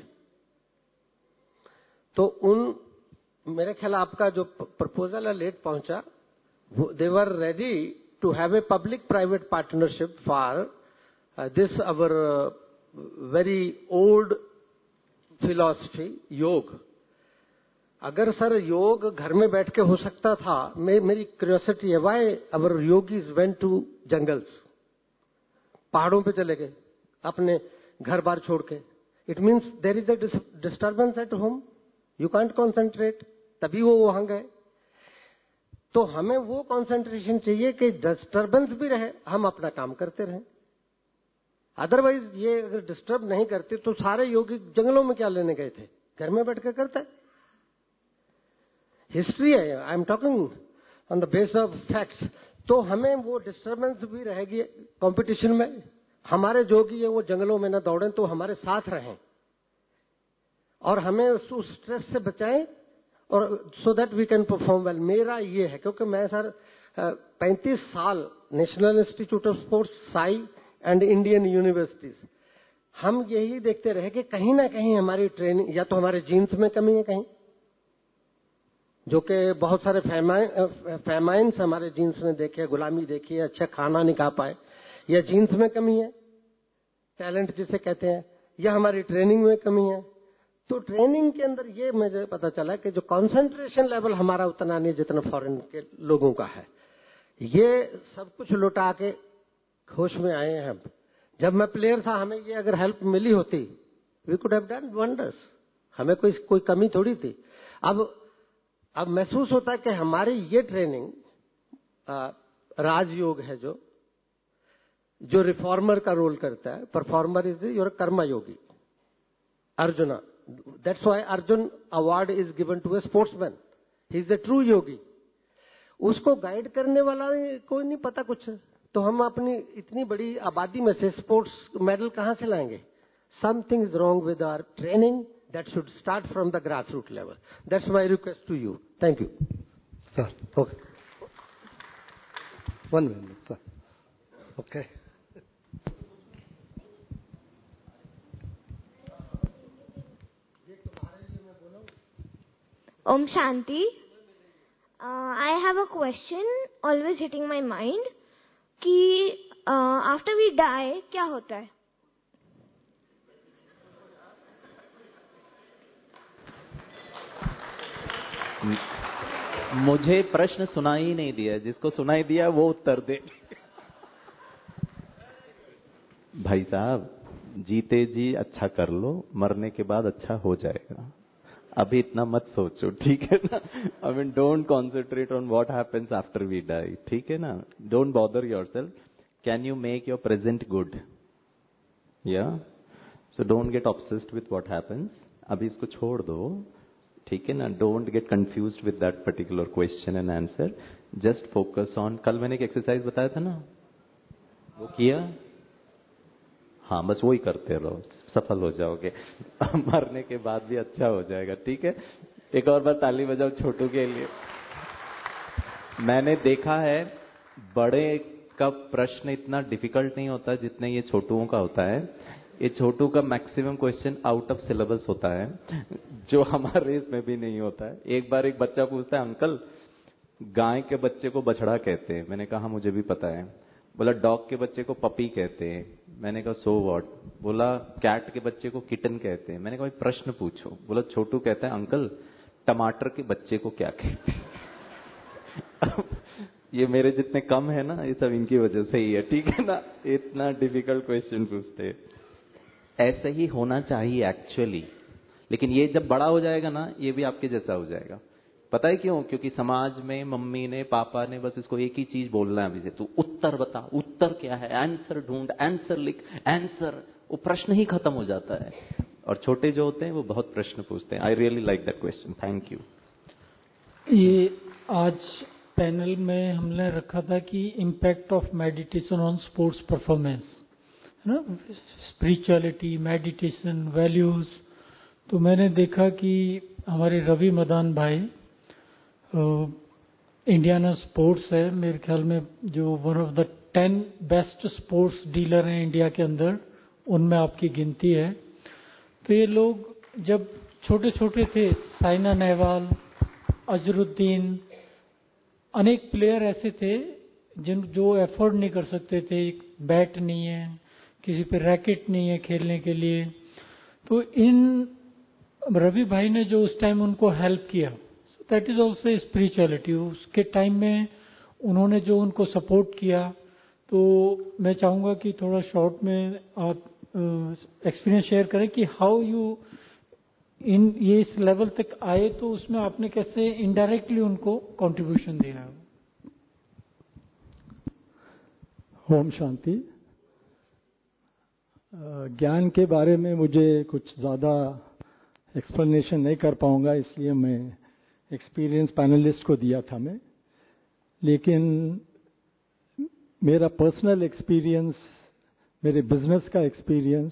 I: तो उन, मेरे ख्याल आपका जो प्रपोजल है लेट पहुंचा, they were ready to have a public private partnership for this our very old philosophy yoga. अगर सर योग घर में बैठ के हो सकता था, मे, मेरी क्यूरियोसिटी है, why our yogis went to jungles, पहाड़ों पे चले गए अपने घर बार छोड़ के। It means there is a disturbance at home, you can't concentrate, तभी वो वहां गए। तो हमें वो कॉन्सेंट्रेशन चाहिए कि डिस्टर्बेंस भी रहे, हम अपना काम करते रहें। अदरवाइज ये अगर डिस्टर्ब नहीं करते तो सारे योगी जंगलों में क्या लेने गए थे, घर में बैठ के करता है। हिस्ट्री है, I am talking on the base of facts. तो हमें वो डिस्टर्बेंस भी रहेगी कंपटीशन में। हमारे जोगी है वो जंगलों में ना दौड़ें, तो हमारे साथ रहें और हमें उस स्ट्रेस से बचाएं, और so that we can perform well. मेरा ये है, क्योंकि मैं सर पैंतीस साल national institute of sports, SAI and Indian universities, हम यही देखते रहे कि कहीं ना कहीं हमारी ट्रेनिंग, या तो हमारे जीन्स में कमी है कहीं, जो कि बहुत सारे फैमाइन्स हमारे जीन्स में देखे, गुलामी देखी है, अच्छा खाना नहीं खा पाए, या जीन्स में कमी है, टैलेंट जिसे कहते हैं, या हमारी ट्रेनिंग में कमी है। तो ट्रेनिंग के अंदर ये मुझे पता चला कि जो कंसंट्रेशन लेवल हमारा उतना नहीं जितना फॉरेन के लोगों का है। ये सब कुछ लुटा के होश में आए हैं हम। जब मैं प्लेयर था, हमें ये अगर हेल्प मिली होती, we could have done wonders. हमें कोई कोई कमी थोड़ी थी। अब अब महसूस होता है कि हमारी ये ट्रेनिंग राजयोग है, जो जो रिफॉर्मर का रोल करता है। Performer is your karma yogi, Arjuna. That's why Arjun award is given to a sportsman, he is the true yogi. उसको गाइड करने वाला कोई नहीं पता कुछ, तो हम अपनी इतनी बड़ी आबादी में से स्पोर्ट्स मेडल कहां से लाएंगे? Something is wrong with our training, that should start from the grassroots level. That's my request to you. Thank you.
G: Sir, okay. One minute, sir. Okay.
K: Om Shanti. I have a question always hitting my mind कि uh, after we die क्या होता है?
D: मुझे प्रश्न सुनाई ही नहीं दिया, जिसको सुनाई दिया वो उत्तर दे। भाई साहब, जीते जी अच्छा कर लो, मरने के बाद अच्छा हो जाएगा। अभी इतना मत सोचो, ठीक है ना? I mean don't concentrate on what happens after we die, ठीक है ना? Don't bother yourself. Can you make your present good? या so don't get obsessed with what happens. अभी इसको छोड़ दो, ठीक है ना? Don't get confused with that particular question and answer. Just focus on, कल मैंने एक एक्सरसाइज बताया था ना, वो किया? हाँ, बस वही करते रहो, सफल हो जाओगे। मरने के बाद भी अच्छा हो जाएगा, ठीक है? एक और बार ताली बजाओ छोटू के लिए। मैंने देखा है बड़े का प्रश्न इतना डिफिकल्ट नहीं होता जितने ये छोटुओं का होता है। ये छोटू का maximum question out of syllabus होता है, जो हमारे रेस में भी नहीं होता है। एक बार एक बच्चा पूछता है, अंकल गाय के बच्चे को बछड़ा कहते हैं। मैंने कहा मुझे भी पता है। बोला डॉग के बच्चे को पपी कहते हैं। मैंने कहा सो व्हाट? बोला कैट के बच्चे को किटन कहते हैं। मैंने कहा प्रश्न पूछो। बोला छोटू कहता है अंकल टमाटर के बच्चे को क्या कहते हैं? ये मेरे जितने कम है ना, ये सब इनकी वजह से ही है, ठीक है ना? इतना डिफिकल्ट क्वेश्चन पूछते। ऐसे ही होना चाहिए एक्चुअली, लेकिन ये जब बड़ा हो जाएगा ना, ये भी आपके जैसा हो जाएगा। पता है क्यों? क्योंकि समाज में मम्मी ने, पापा ने बस इसको एक ही चीज बोलना है, अभी से तू उत्तर बता, उत्तर क्या है, आंसर ढूंढ, आंसर लिख, आंसर। वो प्रश्न ही खत्म हो जाता है। और छोटे जो होते हैं वो बहुत प्रश्न पूछते हैं। I really like that question, thank you.
J: ये आज पैनल में हमने रखा था कि impact of meditation on sports performance, है ना? Spirituality, meditation, values. तो मैंने देखा कि हमारे रवि मदान भाई, इंडियाना स्पोर्ट्स है मेरे ख्याल में, जो one of the ten best sports dealer हैं इंडिया के अंदर, उनमें आपकी गिनती है। तो ये लोग जब छोटे छोटे थे, साइना नेहवाल, अजरुद्दीन, अनेक प्लेयर ऐसे थे जिन जो एफोर्ड नहीं कर सकते थे, बैट नहीं है, किसी पे रैकेट नहीं है खेलने के लिए। तो इन रवि भाई ने जो उस टाइम उनको हेल्प किया, दैट इज ऑल्सो स्पिरिचुअलिटी। उसके टाइम में उन्होंने जो उनको सपोर्ट किया, तो मैं चाहूंगा कि थोड़ा शॉर्ट में आप एक्सपीरियंस शेयर करें कि हाउ यू इन ये इस लेवल तक आए, तो उसमें आपने कैसे इनडायरेक्टली उनको कंट्रीब्यूशन दिया है।
L: ओम शांति। ज्ञान के बारे में मुझे कुछ ज़्यादा एक्सप्लेनेशन नहीं कर पाऊंगा, इसलिए मैं एक्सपीरियंस पैनलिस्ट को दिया था मैं। लेकिन मेरा पर्सनल एक्सपीरियंस, मेरे बिजनेस का एक्सपीरियंस,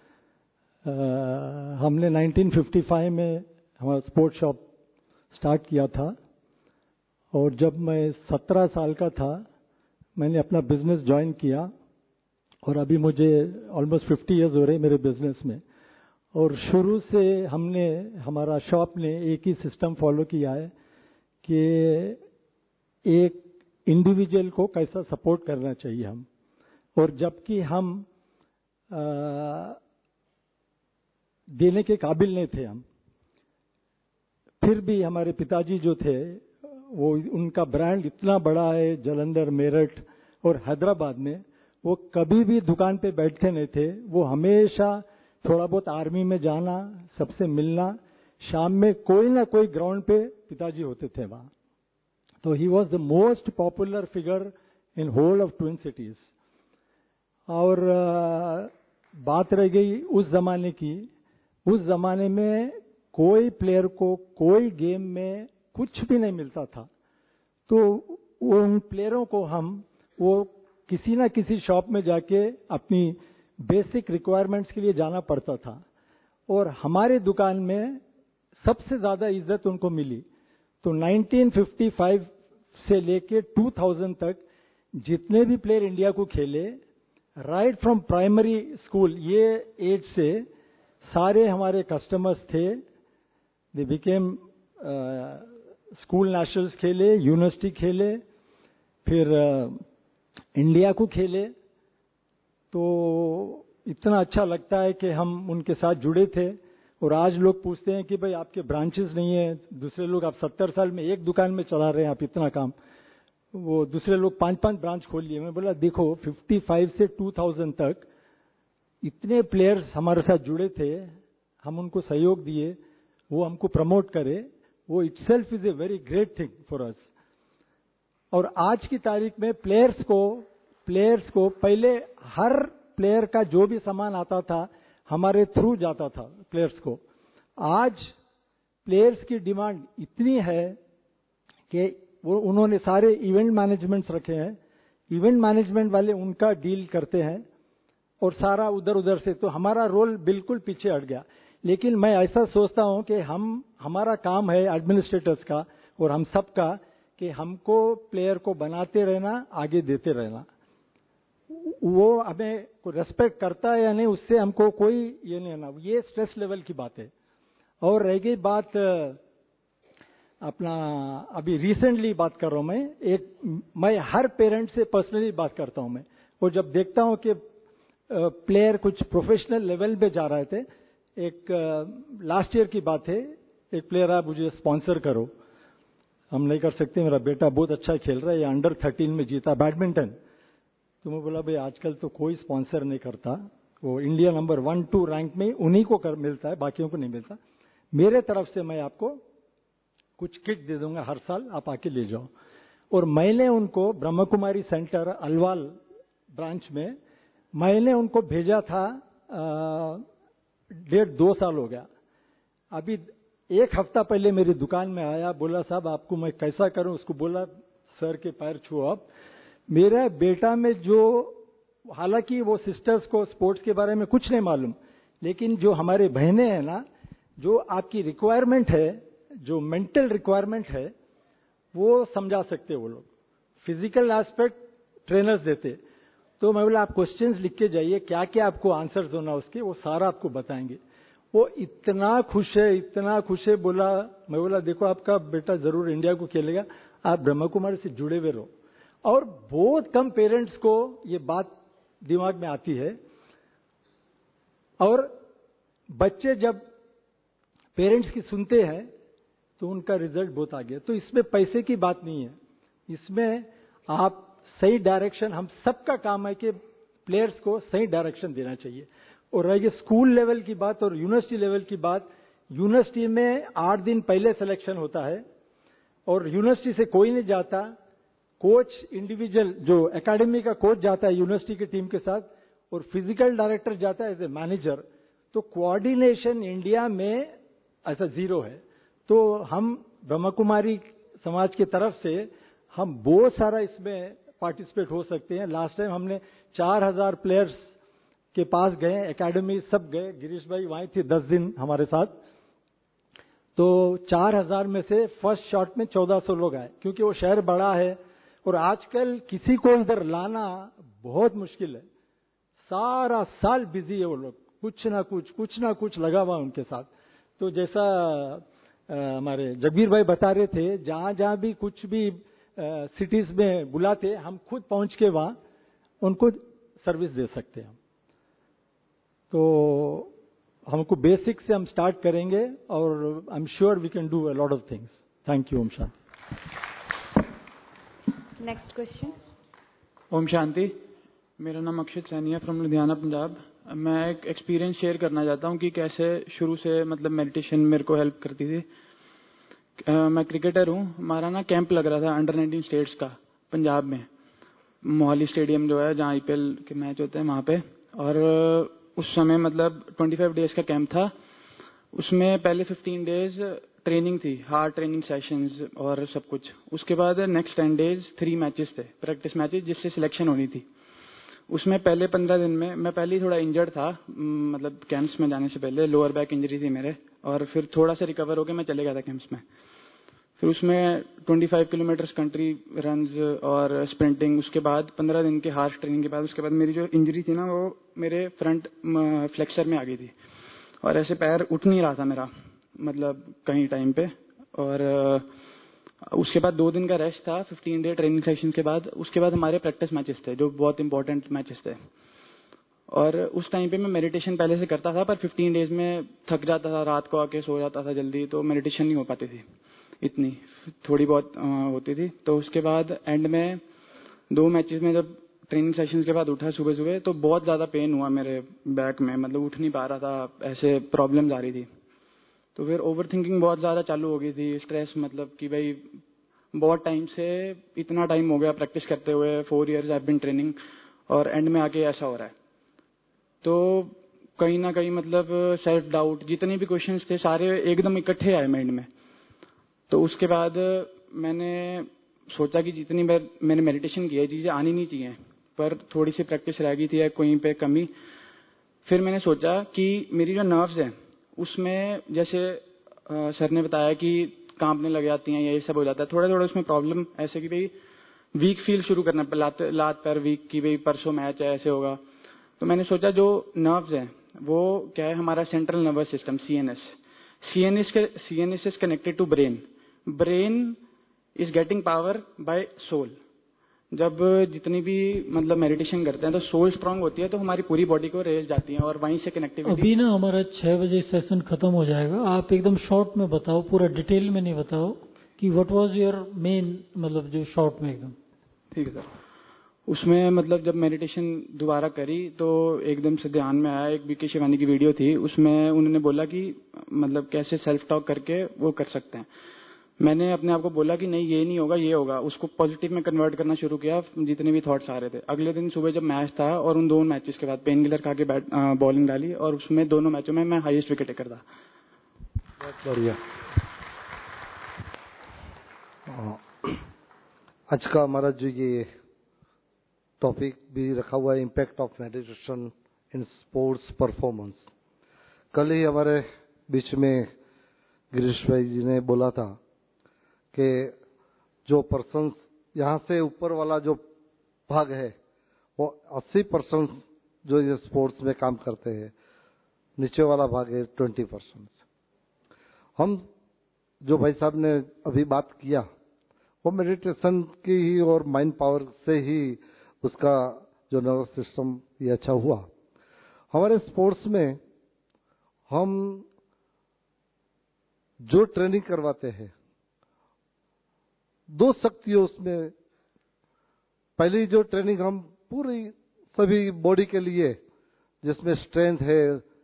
L: हमने नाइनटीन फिफ्टी फाइव में हमारा स्पोर्ट्स शॉप स्टार्ट किया था, और जब मैं सत्रह साल का था मैंने अपना बिजनेस ज्वाइन किया, और अभी मुझे ऑलमोस्ट फिफ्टी इयर्स हो रहे मेरे बिजनेस में। और शुरू से हमने, हमारा शॉप ने एक ही सिस्टम फॉलो किया है कि एक इंडिविजुअल को कैसा सपोर्ट करना चाहिए हम। और जबकि हम आ, देने के काबिल नहीं थे हम, फिर भी हमारे पिताजी जो थे, वो उनका ब्रांड इतना बड़ा है जलंधर, मेरठ और हैदराबाद में, वो कभी भी दुकान पे बैठते नहीं थे। वो हमेशा थोड़ा बहुत आर्मी में जाना, सबसे मिलना, शाम में कोई ना कोई ग्राउंड पे पिताजी होते थे वहां। तो he was the most popular figure in whole of twin cities. और बात रह गई उस जमाने की, उस जमाने में कोई प्लेयर को कोई गेम में कुछ भी नहीं मिलता था, तो उन प्लेयरों को हम वो किसी ना किसी शॉप में जाके अपनी बेसिक रिक्वायरमेंट्स के लिए जाना पड़ता था। और हमारे दुकान में सबसे ज्यादा इज्जत उनको मिली। तो नाइनटीन फिफ्टी फाइव से लेके टू थाउजेंड तक जितने भी प्लेयर इंडिया को खेले, राइट फ्रॉम प्राइमरी स्कूल ये एज से, सारे हमारे कस्टमर्स थे। दे बिकेम स्कूल नेशनल्स खेले, यूनिवर्सिटी खेले, फिर इंडिया को खेले। तो इतना अच्छा लगता है कि हम उनके साथ जुड़े थे। और आज लोग पूछते हैं कि भाई आपके ब्रांचेस नहीं है, दूसरे लोग आप सत्तर साल में एक दुकान में चला रहे हैं, आप इतना काम, वो दूसरे लोग पांच पांच ब्रांच खोल लिए। मैं बोला देखो पचपन से दो हज़ार तक इतने प्लेयर्स हमारे साथ जुड़े थे, हम उनको सहयोग दिए, वो हमको प्रमोट करे, वो itself is a very great thing for us. और आज की तारीख में प्लेयर्स को प्लेयर्स को पहले हर प्लेयर का जो भी सामान आता था हमारे थ्रू जाता था प्लेयर्स को। आज प्लेयर्स की डिमांड इतनी है कि वो उन्होंने सारे इवेंट मैनेजमेंट्स रखे हैं, इवेंट मैनेजमेंट वाले उनका डील करते हैं और सारा उधर उधर से, तो हमारा रोल बिल्कुल पीछे हट गया। लेकिन मैं ऐसा सोचता हूं कि हम हमारा काम है एडमिनिस्ट्रेटर्स का और हम सबका कि हमको प्लेयर को बनाते रहना, आगे देते रहना। वो हमें रेस्पेक्ट करता है या नहीं उससे हमको कोई ये नहीं ना, ये स्ट्रेस लेवल की बात है। और रह गई बात अपना, अभी रिसेंटली बात कर रहा हूं मैं, एक मैं हर पेरेंट से पर्सनली बात करता हूं मैं, और जब देखता हूं कि प्लेयर कुछ प्रोफेशनल लेवल पे जा रहे थे, एक लास्ट ईयर की बात है, एक प्लेयर आया मुझे स्पॉन्सर करो, हम नहीं कर सकते, मेरा बेटा बहुत अच्छा खेल रहा है, ये अंडर थर्टीन में जीता बैडमिंटन। तो मैं बोला भाई आजकल तो कोई स्पॉन्सर नहीं करता, वो India number one two rank में उन्हीं को कर मिलता है, बाकियों को नहीं मिलता। मेरे तरफ से मैं आपको कुछ किट दे दूंगा हर साल, आप आके ले जाओ। और मैंने उनको ब्रह्म कुमारी सेंटर अलवाल ब्रांच में मैंने उनको भेजा था, डेढ़ दो साल हो गया। अभी एक हफ्ता पहले मेरी दुकान में आया, बोला साहब आपको मैं कैसा करूं, उसको बोला सर के पैर छुओ आप। मेरा बेटा में जो, हालांकि वो सिस्टर्स को स्पोर्ट्स के बारे में कुछ नहीं मालूम, लेकिन जो हमारे बहनें हैं ना, जो आपकी रिक्वायरमेंट है, जो मेंटल रिक्वायरमेंट है, वो समझा सकते वो लोग। फिजिकल एस्पेक्ट ट्रेनर्स देते। तो मैं बोला आप क्वेश्चंस लिख के जाइए, क्या क्या आपको आंसर्स होना उसके, वो सारा आपको बताएंगे। वो इतना खुश है, इतना खुश है, बोला, मैं बोला देखो आपका बेटा जरूर इंडिया को खेलेगा, आप ब्रह्म कुमारी से जुड़े हुए रहो। और बहुत कम पेरेंट्स को ये बात दिमाग में आती है। और बच्चे जब पेरेंट्स की सुनते हैं तो उनका रिजल्ट बहुत आ गया। तो इसमें पैसे की बात नहीं है, इसमें आप सही डायरेक्शन, हम सबका काम है कि प्लेयर्स को सही डायरेक्शन देना चाहिए। और रह गई स्कूल लेवल की बात और यूनिवर्सिटी लेवल की बात, यूनिवर्सिटी में आठ दिन पहले सिलेक्शन होता है और यूनिवर्सिटी से कोई नहीं जाता, कोच इंडिविजुअल जो एकेडमी का कोच जाता है यूनिवर्सिटी की टीम के साथ और फिजिकल डायरेक्टर जाता है एज ए मैनेजर। तो कोऑर्डिनेशन इंडिया में ऐसा जीरो है। तो हम ब्रह्म कुमारी समाज की तरफ से हम बहुत सारा इसमें पार्टिसिपेट हो सकते हैं। लास्ट टाइम हमने चार हजार प्लेयर्स के पास गए, एकेडमी सब गए, गिरीश भाई वहीं थे दस दिन हमारे साथ। तो चार हजार में से फर्स्ट शॉट में चौदह सौ लोग आए, क्योंकि वो शहर बड़ा है और आजकल किसी को इधर लाना बहुत मुश्किल है। सारा साल बिजी है वो लोग, कुछ ना कुछ कुछ ना कुछ लगा हुआ उनके साथ। तो जैसा हमारे जगबीर भाई बता रहे थे, जहां जहां भी कुछ भी सिटीज में बुलाते, हम खुद पहुंच के वहां उनको सर्विस दे सकते हैं। तो हमको बेसिक से हम स्टार्ट करेंगे और I am sure we can do a lot of things. Thank you. Om Shanti.
A: Next question.
M: Om Shanti. मेरा नाम अक्षित सैनी है फ्रॉम लुधियाना पंजाब। मैं एक एक्सपीरियंस शेयर करना चाहता हूँ कि कैसे शुरू से मतलब मेडिटेशन मेरे को हेल्प करती थी। uh, मैं क्रिकेटर हूँ। हमारा ना कैंप लग रहा था अंडर नाइनटीन स्टेट्स का पंजाब में, मोहाली स्टेडियम जो है जहाँ आईपीएल के मैच होते हैं वहाँ पे। और उस समय मतलब पच्चीस डेज का कैंप था। उसमें पहले पंद्रह डेज ट्रेनिंग थी, हार्ड ट्रेनिंग सेशंस और सब कुछ। उसके बाद next ten days three matches थे, प्रैक्टिस मैचेस, जिससे सिलेक्शन होनी थी। उसमें पहले पंद्रह दिन में मैं पहले ही थोड़ा इंजर्ड था, मतलब कैंप्स में जाने से पहले लोअर बैक इंजरी थी मेरे, और फिर थोड़ा सा रिकवर होकर मैं चले गया था कैंप्स में। फिर उसमें पच्चीस किलोमीटर कंट्री रन्स और स्प्रिंटिंग। उसके बाद पंद्रह दिन के हार्श ट्रेनिंग के बाद उसके बाद मेरी जो इंजरी थी ना, वो मेरे फ्रंट फ्लेक्सर में आ गई थी और ऐसे पैर उठ नहीं रहा था मेरा, मतलब कहीं टाइम पे। और उसके बाद दो दिन का रेस्ट था, फिफ्टीन डे ट्रेनिंग सेशन के बाद। उसके बाद हमारे प्रैक्टिस मैचेस थे जो बहुत इंपॉर्टेंट मैचेस थे, और उस टाइम पे मैं मेडिटेशन पहले से करता था, पर फिफ्टीन डेज में थक जाता था, रात को आके सो जाता था जल्दी, तो मेडिटेशन नहीं हो पाती थी इतनी, थोड़ी बहुत होती थी। तो उसके बाद एंड में दो मैचेस में जब ट्रेनिंग सेशन के बाद उठा सुबह सुबह, तो बहुत ज्यादा पेन हुआ मेरे बैक में, मतलब उठ नहीं पा रहा था, ऐसे प्रॉब्लम्स आ रही थी। तो फिर ओवर थिंकिंग बहुत ज्यादा चालू हो गई थी, स्ट्रेस, मतलब कि भाई बहुत टाइम से, इतना टाइम हो गया प्रैक्टिस करते हुए, four years I have been training, और एंड में आके ऐसा हो रहा है। तो कहीं ना कहीं मतलब सेल्फ डाउट, जितने भी क्वेश्चंस थे सारे एकदम इकट्ठे आए माइंड में। तो उसके बाद मैंने सोचा कि जितनी बार मैंने मेडिटेशन किया, चीजें आनी नहीं चाहिए, पर थोड़ी सी प्रैक्टिस रह गई थी या कहीं पे कमी। फिर मैंने सोचा कि मेरी जो नर्व्स है उसमें, जैसे आ, सर ने बताया कि कांपने लग जाती हैं, ये सब हो जाता है, थोड़ा थोड़ा उसमें प्रॉब्लम ऐसे कि भाई वीक फील शुरू करना, लात लात पैर वीक, की भाई परसों मैच है, ऐसे होगा। तो मैंने सोचा जो नर्व्स है वो क्या है, हमारा central nervous system, CNS CNS के CNS is connected to brain, brain is getting power by soul. जब जितनी भी मतलब मेडिटेशन करते हैं तो सोल स्ट्रांग होती है, तो हमारी पूरी बॉडी को रेज जाती है, और वहीं से कनेक्टिविटी।
J: अभी ना हमारा छह बजे सेशन खत्म हो जाएगा, आप एकदम शॉर्ट में बताओ, पूरा डिटेल में नहीं बताओ कि व्हाट वाज योर मेन, मतलब जो शॉर्ट में एकदम।
M: ठीक है सर। उसमें मतलब जब मेडिटेशन दोबारा करी तो एकदम से ध्यान में आया, एक बीके शिवानी की वीडियो थी, उसमें उन्होंने बोला कि मतलब कैसे सेल्फ टॉक करके वो कर सकते हैं। मैंने अपने आप को बोला कि नहीं, ये नहीं होगा, ये होगा, उसको पॉजिटिव में कन्वर्ट करना शुरू किया, जितने भी थॉट्स आ रहे थे। अगले दिन सुबह जब मैच था, और उन दोनों मैचेस के बाद पेन किलर खा के बैट बॉलिंग डाली, और उसमें दोनों मैचों में मैं हाईएस्ट विकेट टेकर था।
G: बहुत बढ़िया। आज का हमारा जो ये टॉपिक भी रखा हुआ है, impact of meditation in sports performance. कल ही हमारे बीच में गिरीश भाई जी ने बोला था कि जो पर्सन यहाँ से ऊपर वाला जो भाग है वो अस्सी परसेंट जो ये स्पोर्ट्स में काम करते हैं, नीचे वाला भाग है ट्वेंटी परसेंट। हम जो भाई साहब ने अभी बात किया वो मेडिटेशन की ही और माइंड पावर से ही उसका जो नर्वस सिस्टम ये अच्छा हुआ। हमारे स्पोर्ट्स में हम जो ट्रेनिंग करवाते हैं, दो शक्तियों उसमें, पहली जो ट्रेनिंग हम पूरी सभी बॉडी के लिए, जिसमें स्ट्रेंथ है,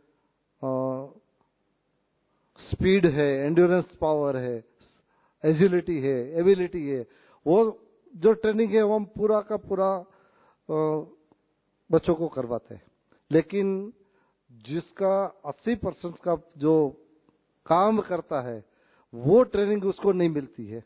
G: स्पीड है, एंड्योरेंस पावर है, एजिलिटी है, एबिलिटी है, वो जो ट्रेनिंग है वो हम पूरा का पूरा बच्चों को करवाते हैं। लेकिन जिसका अस्सी परसेंट का जो काम करता है वो ट्रेनिंग उसको नहीं मिलती है।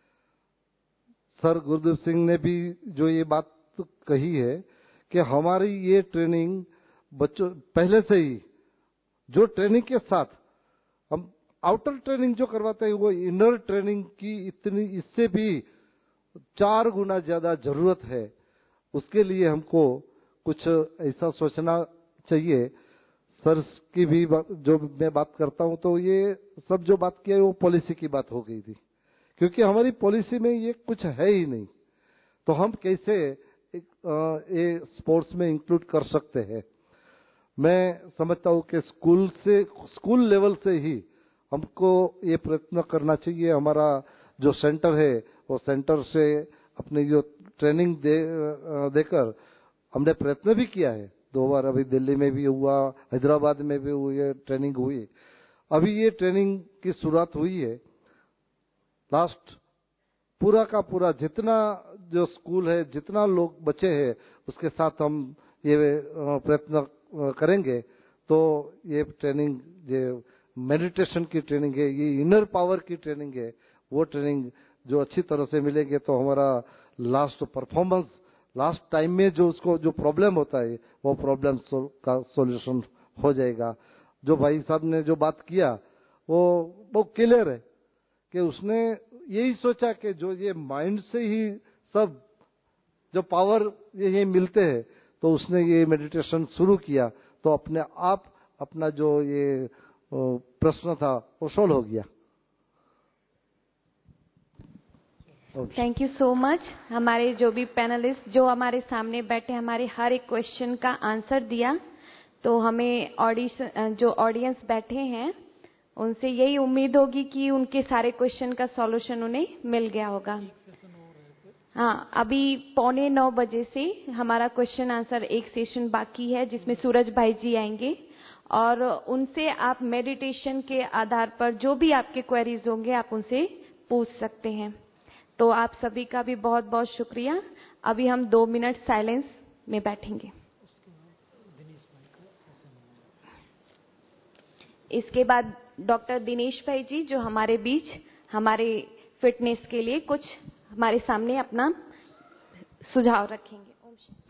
G: सर गुरुदेव सिंह ने भी जो ये बात कही है कि हमारी ये ट्रेनिंग बच्चों पहले से ही, जो ट्रेनिंग के साथ हम आउटर ट्रेनिंग जो करवाते हैं वो इनर ट्रेनिंग की इतनी, इससे भी चार गुना ज्यादा जरूरत है। उसके लिए हमको कुछ ऐसा सोचना चाहिए। सर की भी जो मैं बात करता हूं तो ये सब जो बात किया है वो पॉलिसी की बात हो गई थी, क्योंकि हमारी पॉलिसी में ये कुछ है ही नहीं, तो हम कैसे ये स्पोर्ट्स में इंक्लूड कर सकते हैं। मैं समझता हूं कि स्कूल से, स्कूल लेवल से ही हमको ये प्रयत्न करना चाहिए। हमारा जो सेंटर है वो सेंटर से अपनी जो ट्रेनिंग दे देकर हमने प्रयत्न भी किया है, दो बार अभी दिल्ली में भी हुआ, हैदराबाद में भी हुई ट्रेनिंग हुई। अभी ये ट्रेनिंग की शुरुआत हुई है। लास्ट पूरा का पूरा जितना जो स्कूल है, जितना लोग बचे हैं, उसके साथ हम ये प्रयत्न करेंगे तो ये ट्रेनिंग, ये मेडिटेशन की ट्रेनिंग है, ये इनर पावर की ट्रेनिंग है, वो ट्रेनिंग जो अच्छी तरह से मिलेंगे तो हमारा लास्ट परफॉर्मेंस, लास्ट टाइम में जो उसको जो प्रॉब्लम होता है वो प्रॉब्लम का सॉल्यूशन हो जाएगा। जो भाई साहब ने जो बात किया वो बहुत क्लियर है कि उसने यही सोचा कि जो ये माइंड से ही सब जो पावर ये मिलते हैं, तो उसने ये मेडिटेशन शुरू किया तो अपने आप अपना जो ये प्रश्न था वो सोल्व हो गया।
A: Thank you so much. हमारे जो भी पैनलिस्ट जो हमारे सामने बैठे हमारे हर एक क्वेश्चन का आंसर दिया, तो हमें ऑडिशन जो ऑडियंस बैठे हैं उनसे यही उम्मीद होगी कि उनके सारे क्वेश्चन का सॉल्यूशन उन्हें मिल गया होगा। हाँ, अभी पौने नौ बजे से हमारा क्वेश्चन आंसर एक सेशन बाकी है जिसमें सूरज भाई जी आएंगे और उनसे आप मेडिटेशन के आधार पर जो भी आपके क्वेरीज होंगे आप उनसे पूछ सकते हैं। तो आप सभी का भी बहुत बहुत शुक्रिया। अभी हम दो मिनट साइलेंस में बैठेंगे। इसके बाद डॉक्टर दिनेश भाई जी जो हमारे बीच हमारे फिटनेस के लिए कुछ हमारे सामने अपना सुझाव रखेंगे। ओम शांति।